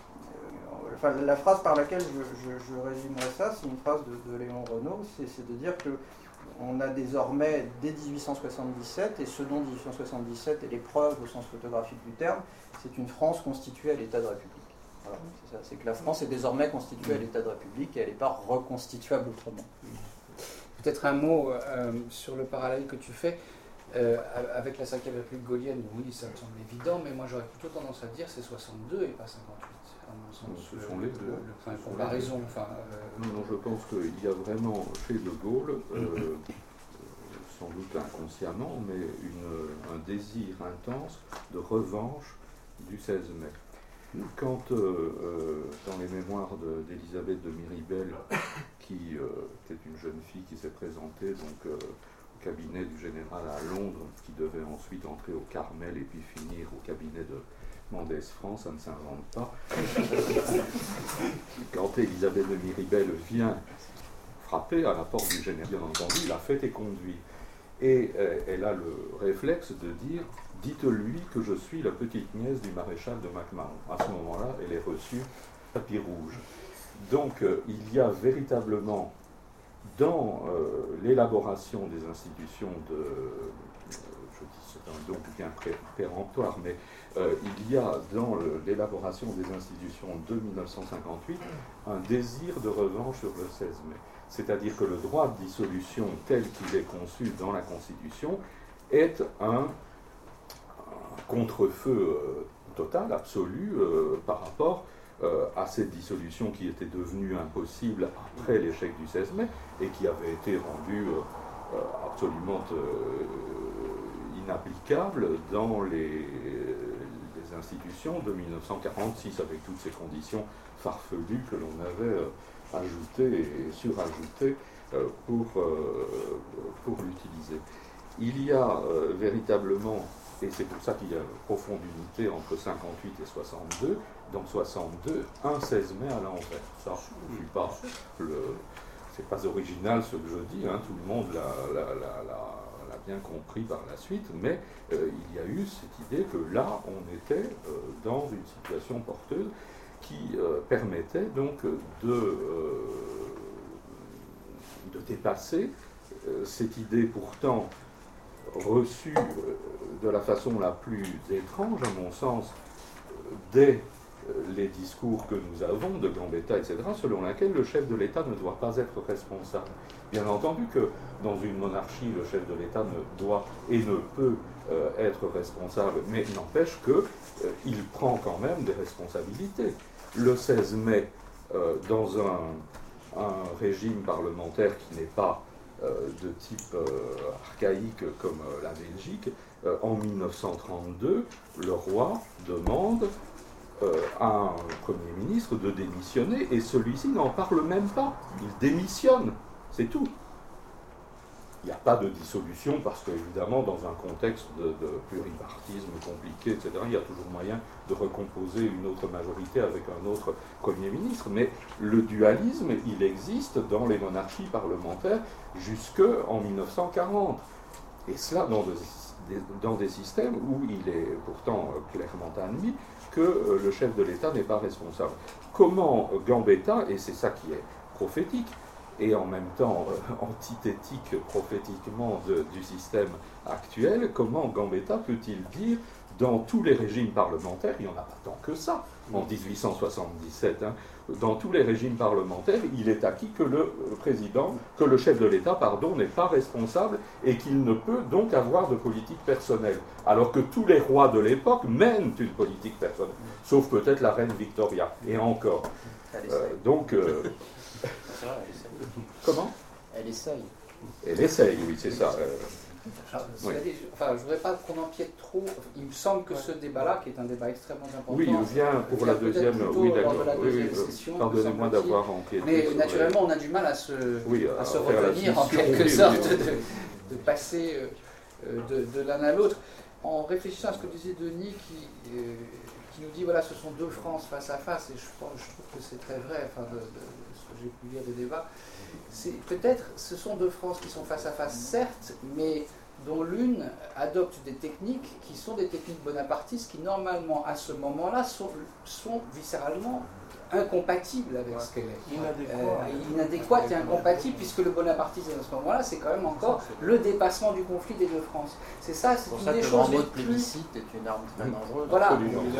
la phrase par laquelle je résumerai ça, c'est une phrase de Léon Renaud, c'est de dire que on a désormais, dès 1877, et ce dont 1877 est l'épreuve au sens photographique du terme, c'est une France constituée à l'état de République. Voilà, c'est ça, c'est que la France est désormais constituée à l'état de République et elle n'est pas reconstituable autrement. Peut-être un mot sur le parallèle que tu fais avec la 5e République gaulienne. Oui, ça me semble évident, mais moi j'aurais plutôt tendance à dire c'est 62 et pas 58. Ce sont les deux. Le point de comparaison. Non, je pense qu'il y a vraiment chez De Gaulle, sans doute inconsciemment, mais un désir intense de revanche du 16 mai. Quand, dans les mémoires d'Élisabeth de Miribel, qui était une jeune fille qui s'est présentée donc, au cabinet du général à Londres, qui devait ensuite entrer au Carmel et puis finir au cabinet de Mendès France, ça ne s'invente pas. Quand Élisabeth de Miribel vient frapper à la porte du général, bien entendu, la fête est conduite. Et elle a le réflexe de dire « Dites-lui que je suis la petite nièce du maréchal de MacMahon ». À ce moment-là, elle est reçue tapis rouge. Donc, il y a véritablement, dans l'élaboration des institutions je dis c'est un don bien péremptoire, mais il y a dans l'élaboration des institutions de 1958 un désir de revanche sur le 16 mai. C'est-à-dire que le droit de dissolution tel qu'il est conçu dans la Constitution est un contre-feu total, absolu, par rapport à cette dissolution qui était devenue impossible après l'échec du 16 mai et qui avait été rendue absolument inapplicable dans les institutions de 1946 avec toutes ces conditions farfelues que l'on avait ajoutées et surajoutées pour l'utiliser. Il y a véritablement, et c'est pour ça qu'il y a une profonde unité entre 58 et 62, dans 62, un 16 mai à l'envers. Ça, c'est pas original ce que je dis, hein, tout le monde l'a bien compris par la suite, mais il y a eu cette idée que là, on était dans une situation porteuse qui permettait donc de dépasser cette idée pourtant reçue de la façon la plus étrange, à mon sens, dès les discours que nous avons de Gambetta, etc., selon laquelle le chef de l'État ne doit pas être responsable. Bien entendu que dans une monarchie, le chef de l'État ne doit et ne peut être responsable, mais n'empêche qu'il prend quand même des responsabilités. Le 16 mai, dans un régime parlementaire qui n'est pas de type archaïque comme la Belgique, en 1932, le roi demande à un Premier ministre de démissionner, et celui-ci n'en parle même pas. Il démissionne. C'est tout. Il n'y a pas de dissolution parce qu'évidemment, dans un contexte de pluripartisme compliqué, etc., il y a toujours moyen de recomposer une autre majorité avec un autre Premier ministre. Mais le dualisme, il existe dans les monarchies parlementaires jusqu'en 1940. Et cela dans des systèmes où il est pourtant clairement admis que le chef de l'État n'est pas responsable. Comment Gambetta, et c'est ça qui est prophétique, et en même temps antithétique prophétiquement du système actuel, comment Gambetta peut-il dire, dans tous les régimes parlementaires, il n'y en a pas tant que ça, en 1877, dans tous les régimes parlementaires, il est acquis que le chef de l'État, n'est pas responsable et qu'il ne peut donc avoir de politique personnelle. Alors que tous les rois de l'époque mènent une politique personnelle, sauf peut-être la reine Victoria, et encore. Donc... Comment ? Elle essaye. Elle essaye, oui, c'est ça. Oui. Je ne voudrais pas qu'on empiète trop. Il me semble que ce débat-là, qui est un débat extrêmement important, oui, il vient pour la deuxième. Oui, d'accord. Session, pardonnez-moi d'avoir empiété. Mais naturellement, on a du mal à se retenir en quelque sorte de passer de l'un à l'autre. En réfléchissant à ce que disait Denis, qui nous dit voilà, ce sont deux France face à face, et je trouve que c'est très vrai, de ce que j'ai pu lire des débats. Peut-être ce sont deux France qui sont face à face, certes, mais dont l'une adopte des techniques qui sont des techniques bonapartistes qui, normalement, à ce moment-là, sont viscéralement incompatibles avec ce qu'elle est. Inadéquate et incompatible, puisque le bonapartisme à ce moment-là, c'est quand même encore le dépassement du conflit des deux France. C'est ça, c'est une des choses les plus... plébiscite est une arme très dangereuse. Voilà.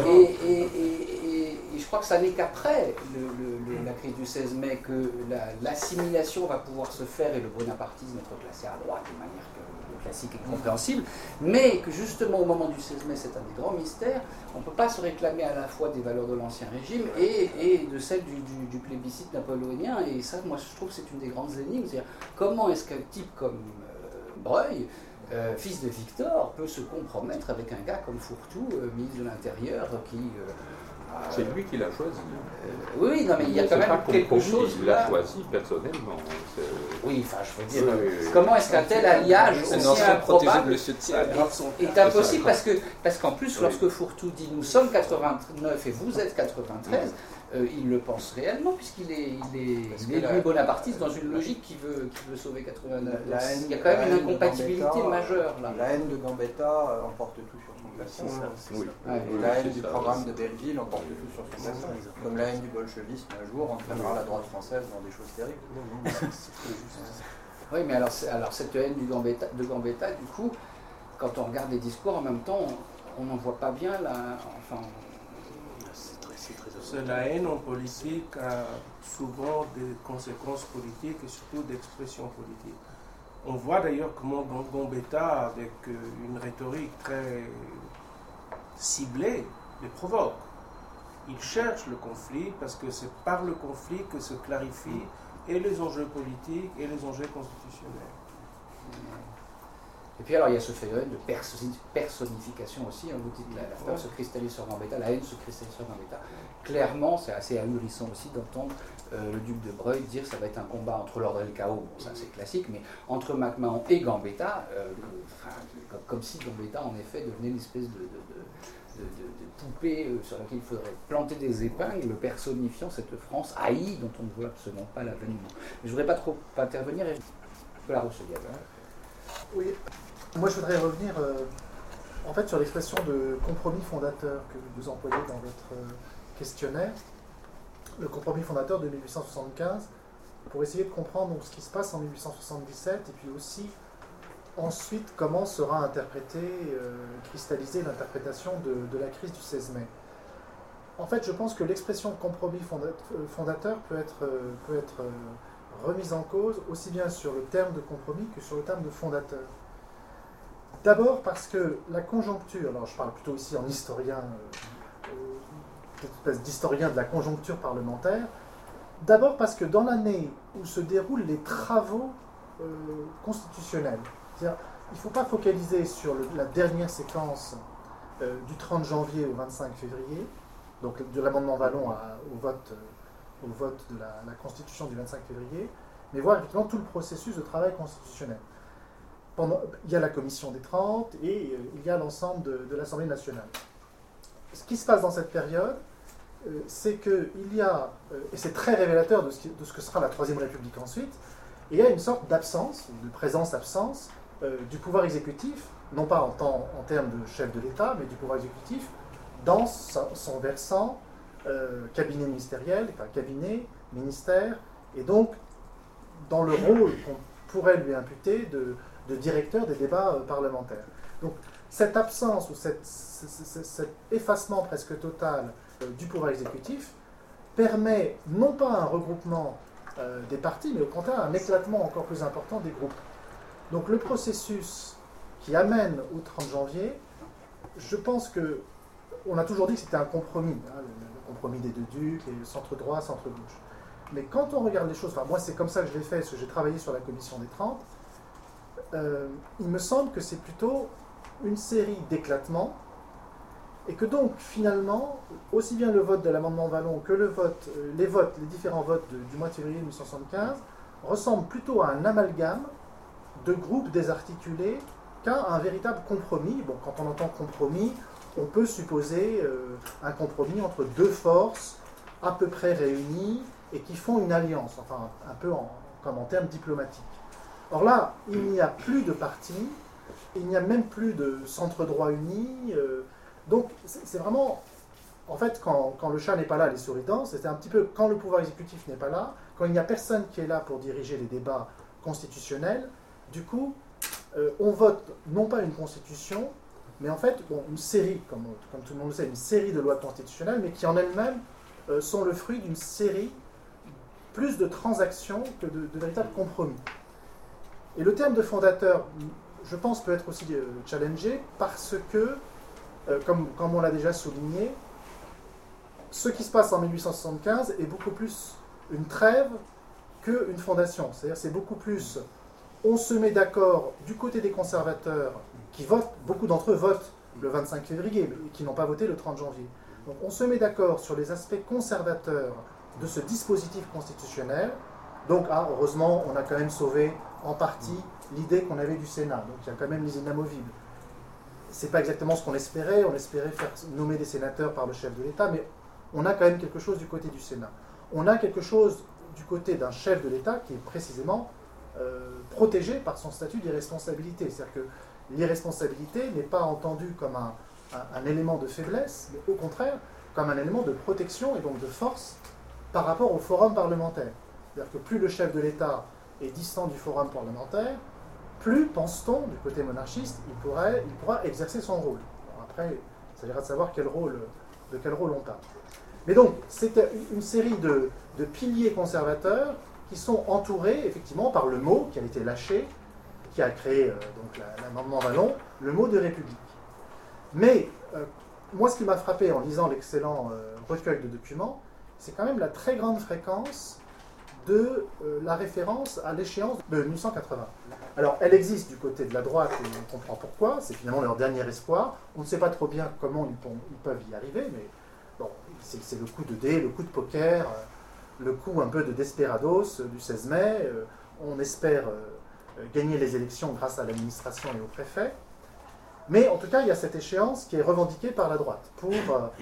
Et je crois que ça n'est qu'après la crise du 16 mai que l'assimilation va pouvoir se faire et le bonapartisme être classé à droite de manière classique et compréhensible, mais que justement au moment du 16 mai, c'est un des grands mystères, on ne peut pas se réclamer à la fois des valeurs de l'Ancien Régime et de celles du plébiscite napoléonien, et ça, moi, je trouve que c'est une des grandes énigmes, c'est-à-dire comment est-ce qu'un type comme Breuil, fils de Victor, peut se compromettre avec un gars comme Fourtou, ministre de l'Intérieur, qui... c'est lui qui l'a choisi. Oui, non, mais il y a quand même quelque chose. Il l'a choisi personnellement. Oui, je veux dire, comment est-ce qu'un tel alliage aussi improbable est impossible parce qu'en plus, lorsque Fourtou dit nous sommes 89 et vous êtes 93, il le pense réellement puisqu'il est lui bonapartiste dans une logique qui veut sauver 89. Il y a quand même une incompatibilité majeure là. La haine de Gambetta emporte tout sur son classement. La haine du programme de Belleville emporte tout sur son classement. Comme la haine du bolchevisme un jour entraînera la droite française dans des choses terribles. Oui, mais alors cette haine de Gambetta, du coup, quand on regarde les discours en même temps, on n'en voit pas bien là. La haine en politique a souvent des conséquences politiques et surtout d'expression politique. On voit d'ailleurs comment Gambetta, avec une rhétorique très ciblée, les provoque. Il cherche le conflit parce que c'est par le conflit que se clarifient et les enjeux politiques et les enjeux constitutionnels. Et puis alors il y a ce phénomène de personnification aussi, vous dites la peur se cristallise sur Gambetta, la haine se cristallise sur Gambetta. Clairement, c'est assez ahurissant aussi d'entendre le duc de Breuil dire que ça va être un combat entre l'ordre et le chaos, bon ça c'est classique, mais entre MacMahon et Gambetta, comme si Gambetta en effet devenait une espèce de poupée sur laquelle il faudrait planter des épingles, personnifiant cette France haïe dont on ne voit absolument pas l'avènement. Mais je ne voudrais pas trop intervenir, et je peux la recevoir. Oui. Moi, je voudrais revenir en fait sur l'expression de compromis fondateur que vous employez dans votre questionnaire, le compromis fondateur de 1875, pour essayer de comprendre donc, ce qui se passe en 1877 et puis aussi ensuite comment sera interprétée, cristallisée l'interprétation de la crise du 16 mai. En fait, je pense que l'expression compromis fondateur peut être remise en cause aussi bien sur le terme de compromis que sur le terme de fondateur. D'abord parce que la conjoncture, alors je parle plutôt ici en historien, espèce d'historien de la conjoncture parlementaire, d'abord parce que dans l'année où se déroulent les travaux constitutionnels, c'est-à-dire il ne faut pas focaliser sur la dernière séquence du 30 janvier au 25 février, donc de l'amendement Vallon au vote de la Constitution du 25 février, mais voir effectivement tout le processus de travail constitutionnel. Il y a la commission des 30 et il y a l'ensemble de l'Assemblée nationale. Ce qui se passe dans cette période, c'est qu'il y a, et c'est très révélateur de ce que sera la Troisième République ensuite, il y a une sorte d'absence, de présence-absence du pouvoir exécutif, non pas en termes de chef de l'État, mais du pouvoir exécutif, dans son versant cabinet ministériel, enfin cabinet, ministère, et donc dans le rôle qu'on pourrait lui imputer de directeur des débats parlementaires. Donc cette absence ou cet effacement presque total du pouvoir exécutif permet non pas un regroupement des partis, mais au contraire un éclatement encore plus important des groupes. Donc le processus qui amène au 30 janvier, je pense que on a toujours dit que c'était un compromis, hein, le compromis des deux ducs, et centre-droit, centre-gauche. Mais quand on regarde les choses, enfin moi c'est comme ça que je l'ai fait, parce que j'ai travaillé sur la commission des 30, il me semble que c'est plutôt une série d'éclatements, et que donc finalement, aussi bien le vote de l'amendement Vallon que les différents votes du mois de février 1975, ressemblent plutôt à un amalgame de groupes désarticulés qu'à un véritable compromis. Bon, quand on entend compromis, on peut supposer un compromis entre deux forces à peu près réunies et qui font une alliance, enfin un peu comme en termes diplomatiques. Or là, il n'y a plus de partis, il n'y a même plus de centre-droit uni, donc c'est vraiment, en fait, quand le chat n'est pas là, les souris dansent, c'est un petit peu quand le pouvoir exécutif n'est pas là, quand il n'y a personne qui est là pour diriger les débats constitutionnels, du coup, on vote non pas une constitution, mais en fait, une série, comme tout le monde le sait, une série de lois constitutionnelles, mais qui en elles-mêmes sont le fruit d'une série plus de transactions que de véritables compromis. Et le terme de fondateur, je pense, peut être aussi challengé parce que, comme on l'a déjà souligné, ce qui se passe en 1875 est beaucoup plus une trêve qu'une fondation. C'est-à-dire c'est beaucoup plus, on se met d'accord du côté des conservateurs qui votent, beaucoup d'entre eux votent le 25 février et qui n'ont pas voté le 30 janvier. Donc on se met d'accord sur les aspects conservateurs de ce dispositif constitutionnel. Donc heureusement, on a quand même sauvé en partie l'idée qu'on avait du Sénat. Donc il y a quand même les inamovibles. C'est pas exactement ce qu'on espérait. On espérait faire nommer des sénateurs par le chef de l'État, mais on a quand même quelque chose du côté du Sénat. On a quelque chose du côté d'un chef de l'État qui est précisément protégé par son statut d'irresponsabilité. C'est-à-dire que l'irresponsabilité n'est pas entendue comme un élément de faiblesse, mais au contraire comme un élément de protection et donc de force par rapport au forum parlementaire. C'est-à-dire que plus le chef de l'État est distant du forum parlementaire, plus, pense-t-on, du côté monarchiste, il pourra exercer son rôle. Alors après, il s'agira de savoir de quel rôle on parle. Mais donc, c'est une série de piliers conservateurs qui sont entourés, effectivement, par le mot qui a été lâché, qui a créé donc l'amendement Vallon, le mot de République. Mais, moi, ce qui m'a frappé en lisant l'excellent recueil de documents, c'est quand même la très grande fréquence de la référence à l'échéance de 1880. Alors, elle existe du côté de la droite et on comprend pourquoi, c'est finalement leur dernier espoir. On ne sait pas trop bien comment ils peuvent y arriver, mais bon, c'est le coup de dé, le coup de poker, le coup un peu de desperados du 16 mai. On espère gagner les élections grâce à l'administration et au préfet. Mais en tout cas, il y a cette échéance qui est revendiquée par la droite pour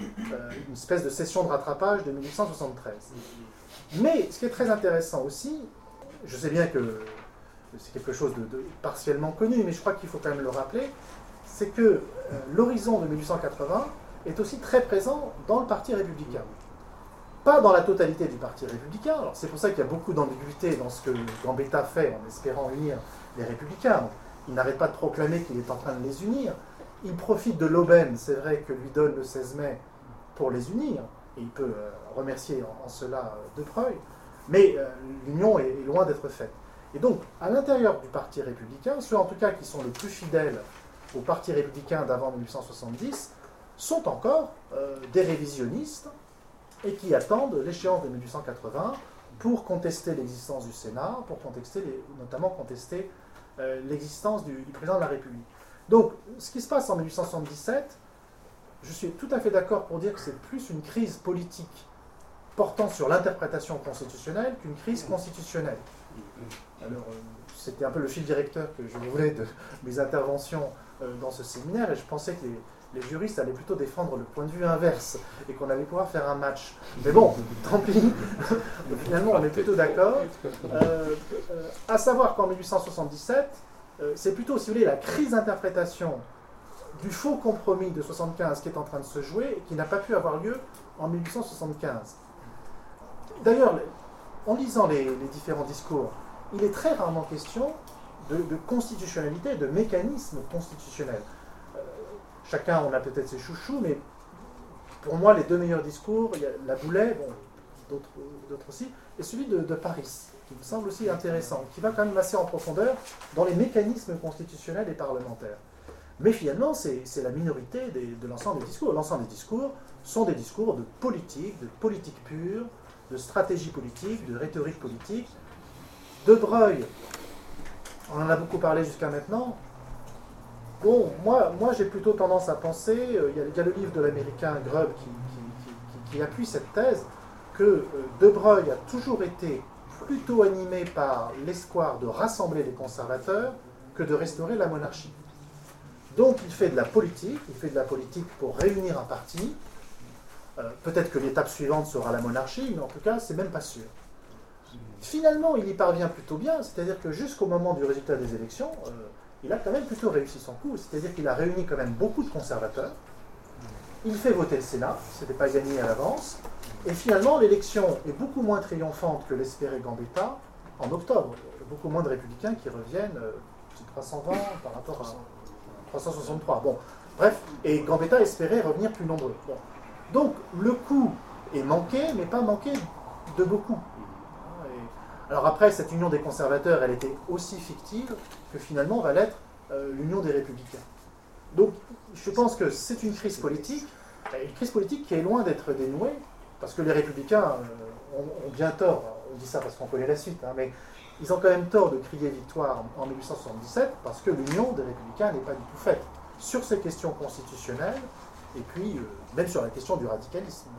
une espèce de session de rattrapage de 1873. Mais ce qui est très intéressant aussi, je sais bien que c'est quelque chose de partiellement connu, mais je crois qu'il faut quand même le rappeler, c'est que l'horizon de 1880 est aussi très présent dans le Parti républicain. Pas dans la totalité du Parti républicain, alors c'est pour ça qu'il y a beaucoup d'ambiguïté dans ce que Gambetta fait en espérant unir les républicains. Il n'arrête pas de proclamer qu'il est en train de les unir. Il profite de l'aubaine, c'est vrai, que lui donne le 16 mai pour les unir, et il peut remercier en cela De Preuil, mais l'union est loin d'être faite. Et donc, à l'intérieur du Parti républicain, ceux en tout cas qui sont les plus fidèles au Parti républicain d'avant 1870 sont encore des révisionnistes et qui attendent l'échéance de 1880 pour contester l'existence du Sénat, pour notamment contester l'existence du président de la République. Donc, ce qui se passe en 1877, je suis tout à fait d'accord pour dire que c'est plus une crise politique portant sur l'interprétation constitutionnelle qu'une crise constitutionnelle. Alors, c'était un peu le fil directeur que je voulais de mes interventions dans ce séminaire, et je pensais que les juristes allaient plutôt défendre le point de vue inverse, et qu'on allait pouvoir faire un match. Mais bon, tant pis, finalement on est plutôt d'accord. À savoir qu'en 1877, c'est plutôt, si vous voulez, la crise d'interprétation du faux compromis de 75 qui est en train de se jouer, et qui n'a pas pu avoir lieu en 1875. D'ailleurs, en lisant les différents discours, il est très rarement question de constitutionnalité, de mécanisme constitutionnel. Chacun, on a peut-être ses chouchous, mais pour moi, les deux meilleurs discours, il y a la Boulay, bon, d'autres aussi, et celui de Paris, qui me semble aussi intéressant, qui va quand même assez en profondeur dans les mécanismes constitutionnels et parlementaires. Mais finalement, c'est la minorité de l'ensemble des discours. L'ensemble des discours sont des discours de politique pure, de stratégie politique, de rhétorique politique. De Broglie, on en a beaucoup parlé jusqu'à maintenant. Bon, moi j'ai plutôt tendance à penser, il y a le livre de l'américain Grubb qui appuie cette thèse, que De Broglie a toujours été plutôt animé par l'espoir de rassembler les conservateurs que de restaurer la monarchie. Donc il fait de la politique pour réunir un parti. Peut-être que l'étape suivante sera la monarchie, mais en tout cas, c'est même pas sûr. Finalement, il y parvient plutôt bien, c'est-à-dire que jusqu'au moment du résultat des élections, il a quand même plutôt réussi son coup, c'est-à-dire qu'il a réuni quand même beaucoup de conservateurs, il fait voter le Sénat, ce n'était pas gagné à l'avance, et finalement, l'élection est beaucoup moins triomphante que l'espérait Gambetta en octobre. Il y a beaucoup moins de républicains qui reviennent, 320 par rapport à 363. Bon, bref, et Gambetta espérait revenir plus nombreux. Bon. Donc, le coup est manqué, mais pas manqué de beaucoup. Alors après, cette union des conservateurs, elle était aussi fictive que finalement va l'être l'union des républicains. Donc, je pense que c'est une crise politique qui est loin d'être dénouée, parce que les républicains ont bien tort, on dit ça parce qu'on connaît la suite, hein, mais ils ont quand même tort de crier victoire en 1877, parce que l'union des républicains n'est pas du tout faite sur ces questions constitutionnelles, et puis même sur la question du radicalisme.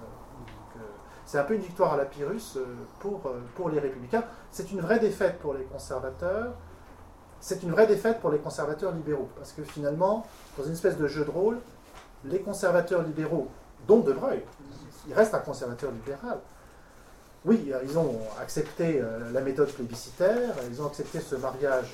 C'est un peu une victoire à la Pyrrhus pour les républicains. C'est une vraie défaite pour les conservateurs. C'est une vraie défaite pour les conservateurs libéraux. Parce que finalement, dans une espèce de jeu de rôle, les conservateurs libéraux, dont De Broglie, il reste un conservateur libéral. Oui, ils ont accepté la méthode plébiscitaire, ils ont accepté ce mariage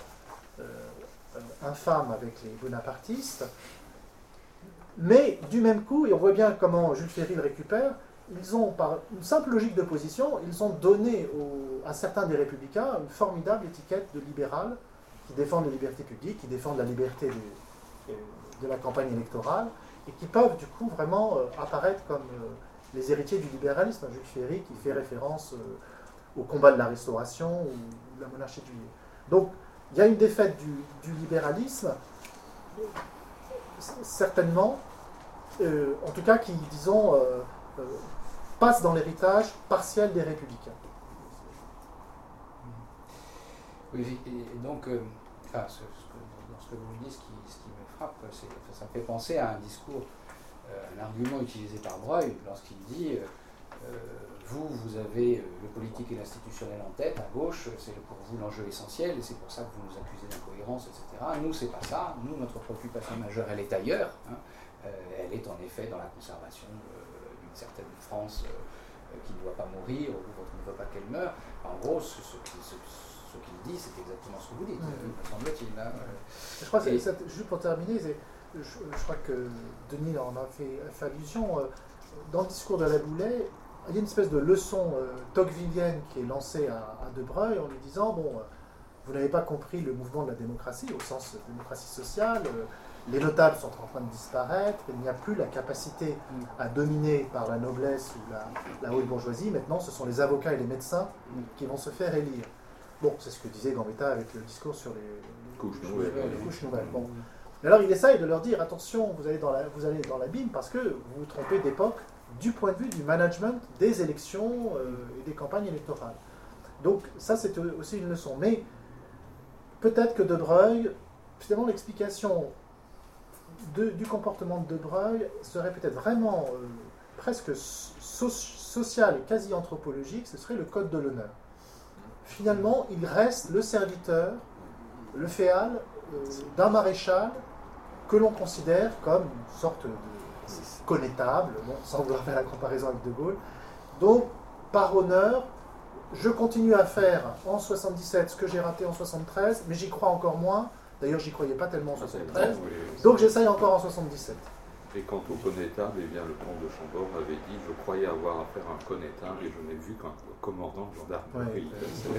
infâme avec les bonapartistes. Mais du même coup, et on voit bien comment Jules Ferry le récupère, ils ont, par une simple logique de position, ils ont donné à certains des républicains une formidable étiquette de libéral qui défendent les libertés publiques, qui défendent la liberté de la campagne électorale, et qui peuvent du coup vraiment apparaître comme les héritiers du libéralisme. Jules Ferry qui fait référence au combat de la Restauration ou de la monarchie de Juillet. Donc il y a une défaite du libéralisme, certainement, en tout cas qui, disons, passe dans l'héritage partiel des républicains. Oui, et donc, dans ce que vous me dites, ce qui me frappe, ça me fait penser à un discours, un argument utilisé par Broglie lorsqu'il dit vous avez le politique et l'institutionnel en tête, à gauche, c'est pour vous l'enjeu essentiel, et c'est pour ça que vous nous accusez d'incohérence, etc. Nous, c'est pas ça. Nous, notre préoccupation majeure, elle est ailleurs. Hein. Elle est en effet dans la conservation d'une certaine France qui ne doit pas mourir, ou votre ne veut pas qu'elle meure. En gros, ce qu'il dit, c'est exactement ce que vous dites, me semble-t-il. Je crois que, juste pour terminer, je crois que Denis en a fait allusion, dans le discours de la Boulay, il y a une espèce de leçon tocquevillienne qui est lancée à De Broglie en lui disant, bon, vous n'avez pas compris le mouvement de la démocratie, au sens de démocratie sociale, les notables sont en train de disparaître, il n'y a plus la capacité à dominer par la noblesse ou la haute bourgeoisie, maintenant ce sont les avocats et les médecins qui vont se faire élire. Bon, c'est ce que disait Gambetta avec le discours sur les couches nouvelles. Bon. Et alors il essaye de leur dire, attention, vous allez dans l'abîme parce que vous vous trompez d'époque du point de vue du management des élections et des campagnes électorales. Donc ça c'est aussi une leçon. Mais peut-être que De Broglie, finalement l'explication du comportement de De Broglie serait peut-être vraiment presque social et quasi anthropologique, ce serait le code de l'honneur. finalement, il reste le serviteur, le féal d'un maréchal que l'on considère comme une sorte de connétable, bon, sans vouloir faire la comparaison avec De Gaulle. Donc, par honneur, je continue à faire en 77 ce que j'ai raté en 73, mais j'y crois encore moins. D'ailleurs, j'y croyais pas tellement en 73, donc j'essaye encore en 77. Et quant au connétable, eh bien, le comte de Chambord avait dit « Je croyais avoir affaire à un connétable et je n'ai vu qu'un commandant de gendarmerie. »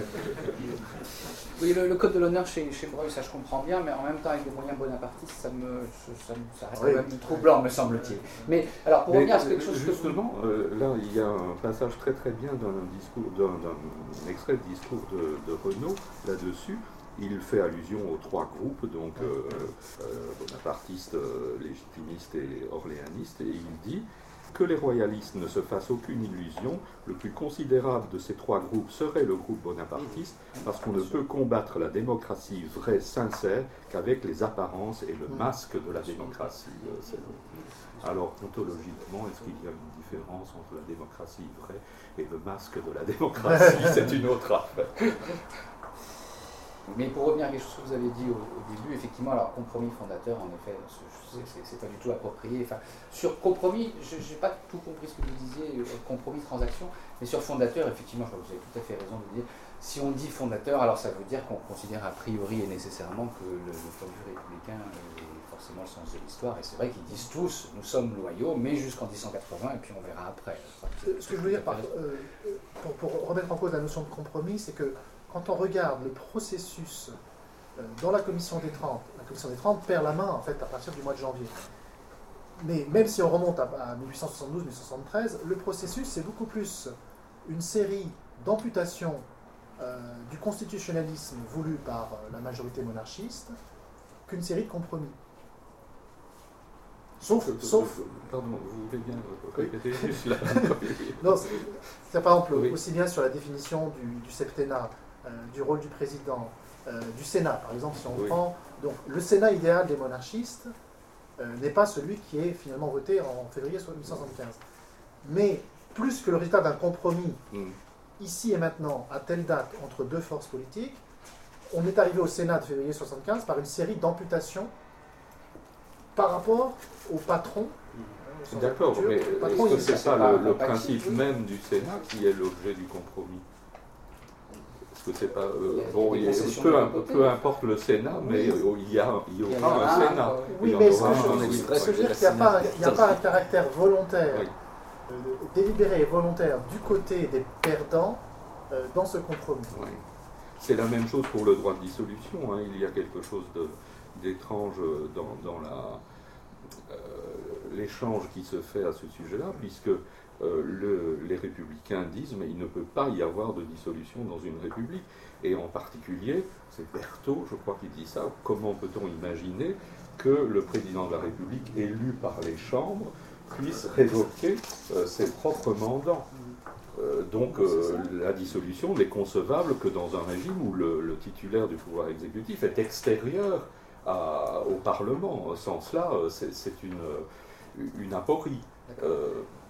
Oui, le code de l'honneur chez Breuil, ça je comprends bien, mais en même temps, avec des moyens bonapartistes, ça reste quand même troublant, me semble-t-il. Mais alors, pour revenir à quelque chose justement, là, il y a un passage très très bien d'un extrait de discours de Renaud là-dessus. Il fait allusion aux trois groupes, donc bonapartistes, légitimistes et orléanistes, et il dit que les royalistes ne se fassent aucune illusion, le plus considérable de ces trois groupes serait le groupe bonapartiste, parce qu'on ne peut combattre la démocratie vraie, sincère, qu'avec les apparences et le masque de la démocratie. Alors, ontologiquement, est-ce qu'il y a une différence entre la démocratie vraie et le masque de la démocratie? C'est une autre affaire. Mais pour revenir à quelque chose que vous avez dit au début, effectivement, alors compromis fondateur, en effet, c'est pas du tout approprié. Enfin, sur compromis, je n'ai pas tout compris ce que vous disiez, compromis, transaction, mais sur fondateur, effectivement, je crois que vous avez tout à fait raison de dire, si on dit fondateur, alors ça veut dire qu'on considère a priori et nécessairement que le point de vue républicain est forcément le sens de l'histoire, et c'est vrai qu'ils disent tous, nous sommes loyaux, mais jusqu'en 1880, et puis on verra après. Ce que je veux dire, pour remettre en cause la notion de compromis, c'est que quand on regarde le processus dans la Commission des 30, la Commission des 30 perd la main en fait à partir du mois de janvier. Mais même si on remonte à 1872-1873, le processus c'est beaucoup plus une série d'amputations du constitutionnalisme voulu par la majorité monarchiste qu'une série de compromis. Sauf... Pardon, vous voulez bien répéter juste là? Non, c'est par exemple aussi bien sur la définition du septennat, du rôle du président, du Sénat, par exemple, si on prend... Donc, le Sénat idéal des monarchistes n'est pas celui qui est finalement voté en février 1875. Mais, plus que le résultat d'un compromis, ici et maintenant, à telle date, entre deux forces politiques, on est arrivé au Sénat de février 1875 par une série d'amputations par rapport au patron. D'accord, mais est-ce que c'est ça le principe même du Sénat qui est l'objet du compromis? Est-ce que c'est pas... peu importe le Sénat, mais il y aura un Sénat. Oui, mais ce que je veux dire, qu'il n'y a pas un caractère volontaire, délibéré et volontaire du côté des perdants dans ce compromis. Oui. C'est la même chose pour le droit de dissolution. Hein. Il y a quelque chose d'étrange dans l'échange qui se fait à ce sujet-là, puisque les républicains disent mais il ne peut pas y avoir de dissolution dans une république. Et en particulier, c'est Berthaud, je crois, qui dit ça, comment peut-on imaginer que le président de la République, élu par les chambres, puisse révoquer ses propres mandats? Donc la dissolution n'est concevable que dans un régime où le titulaire du pouvoir exécutif est extérieur au Parlement. Sans cela, c'est une aporie.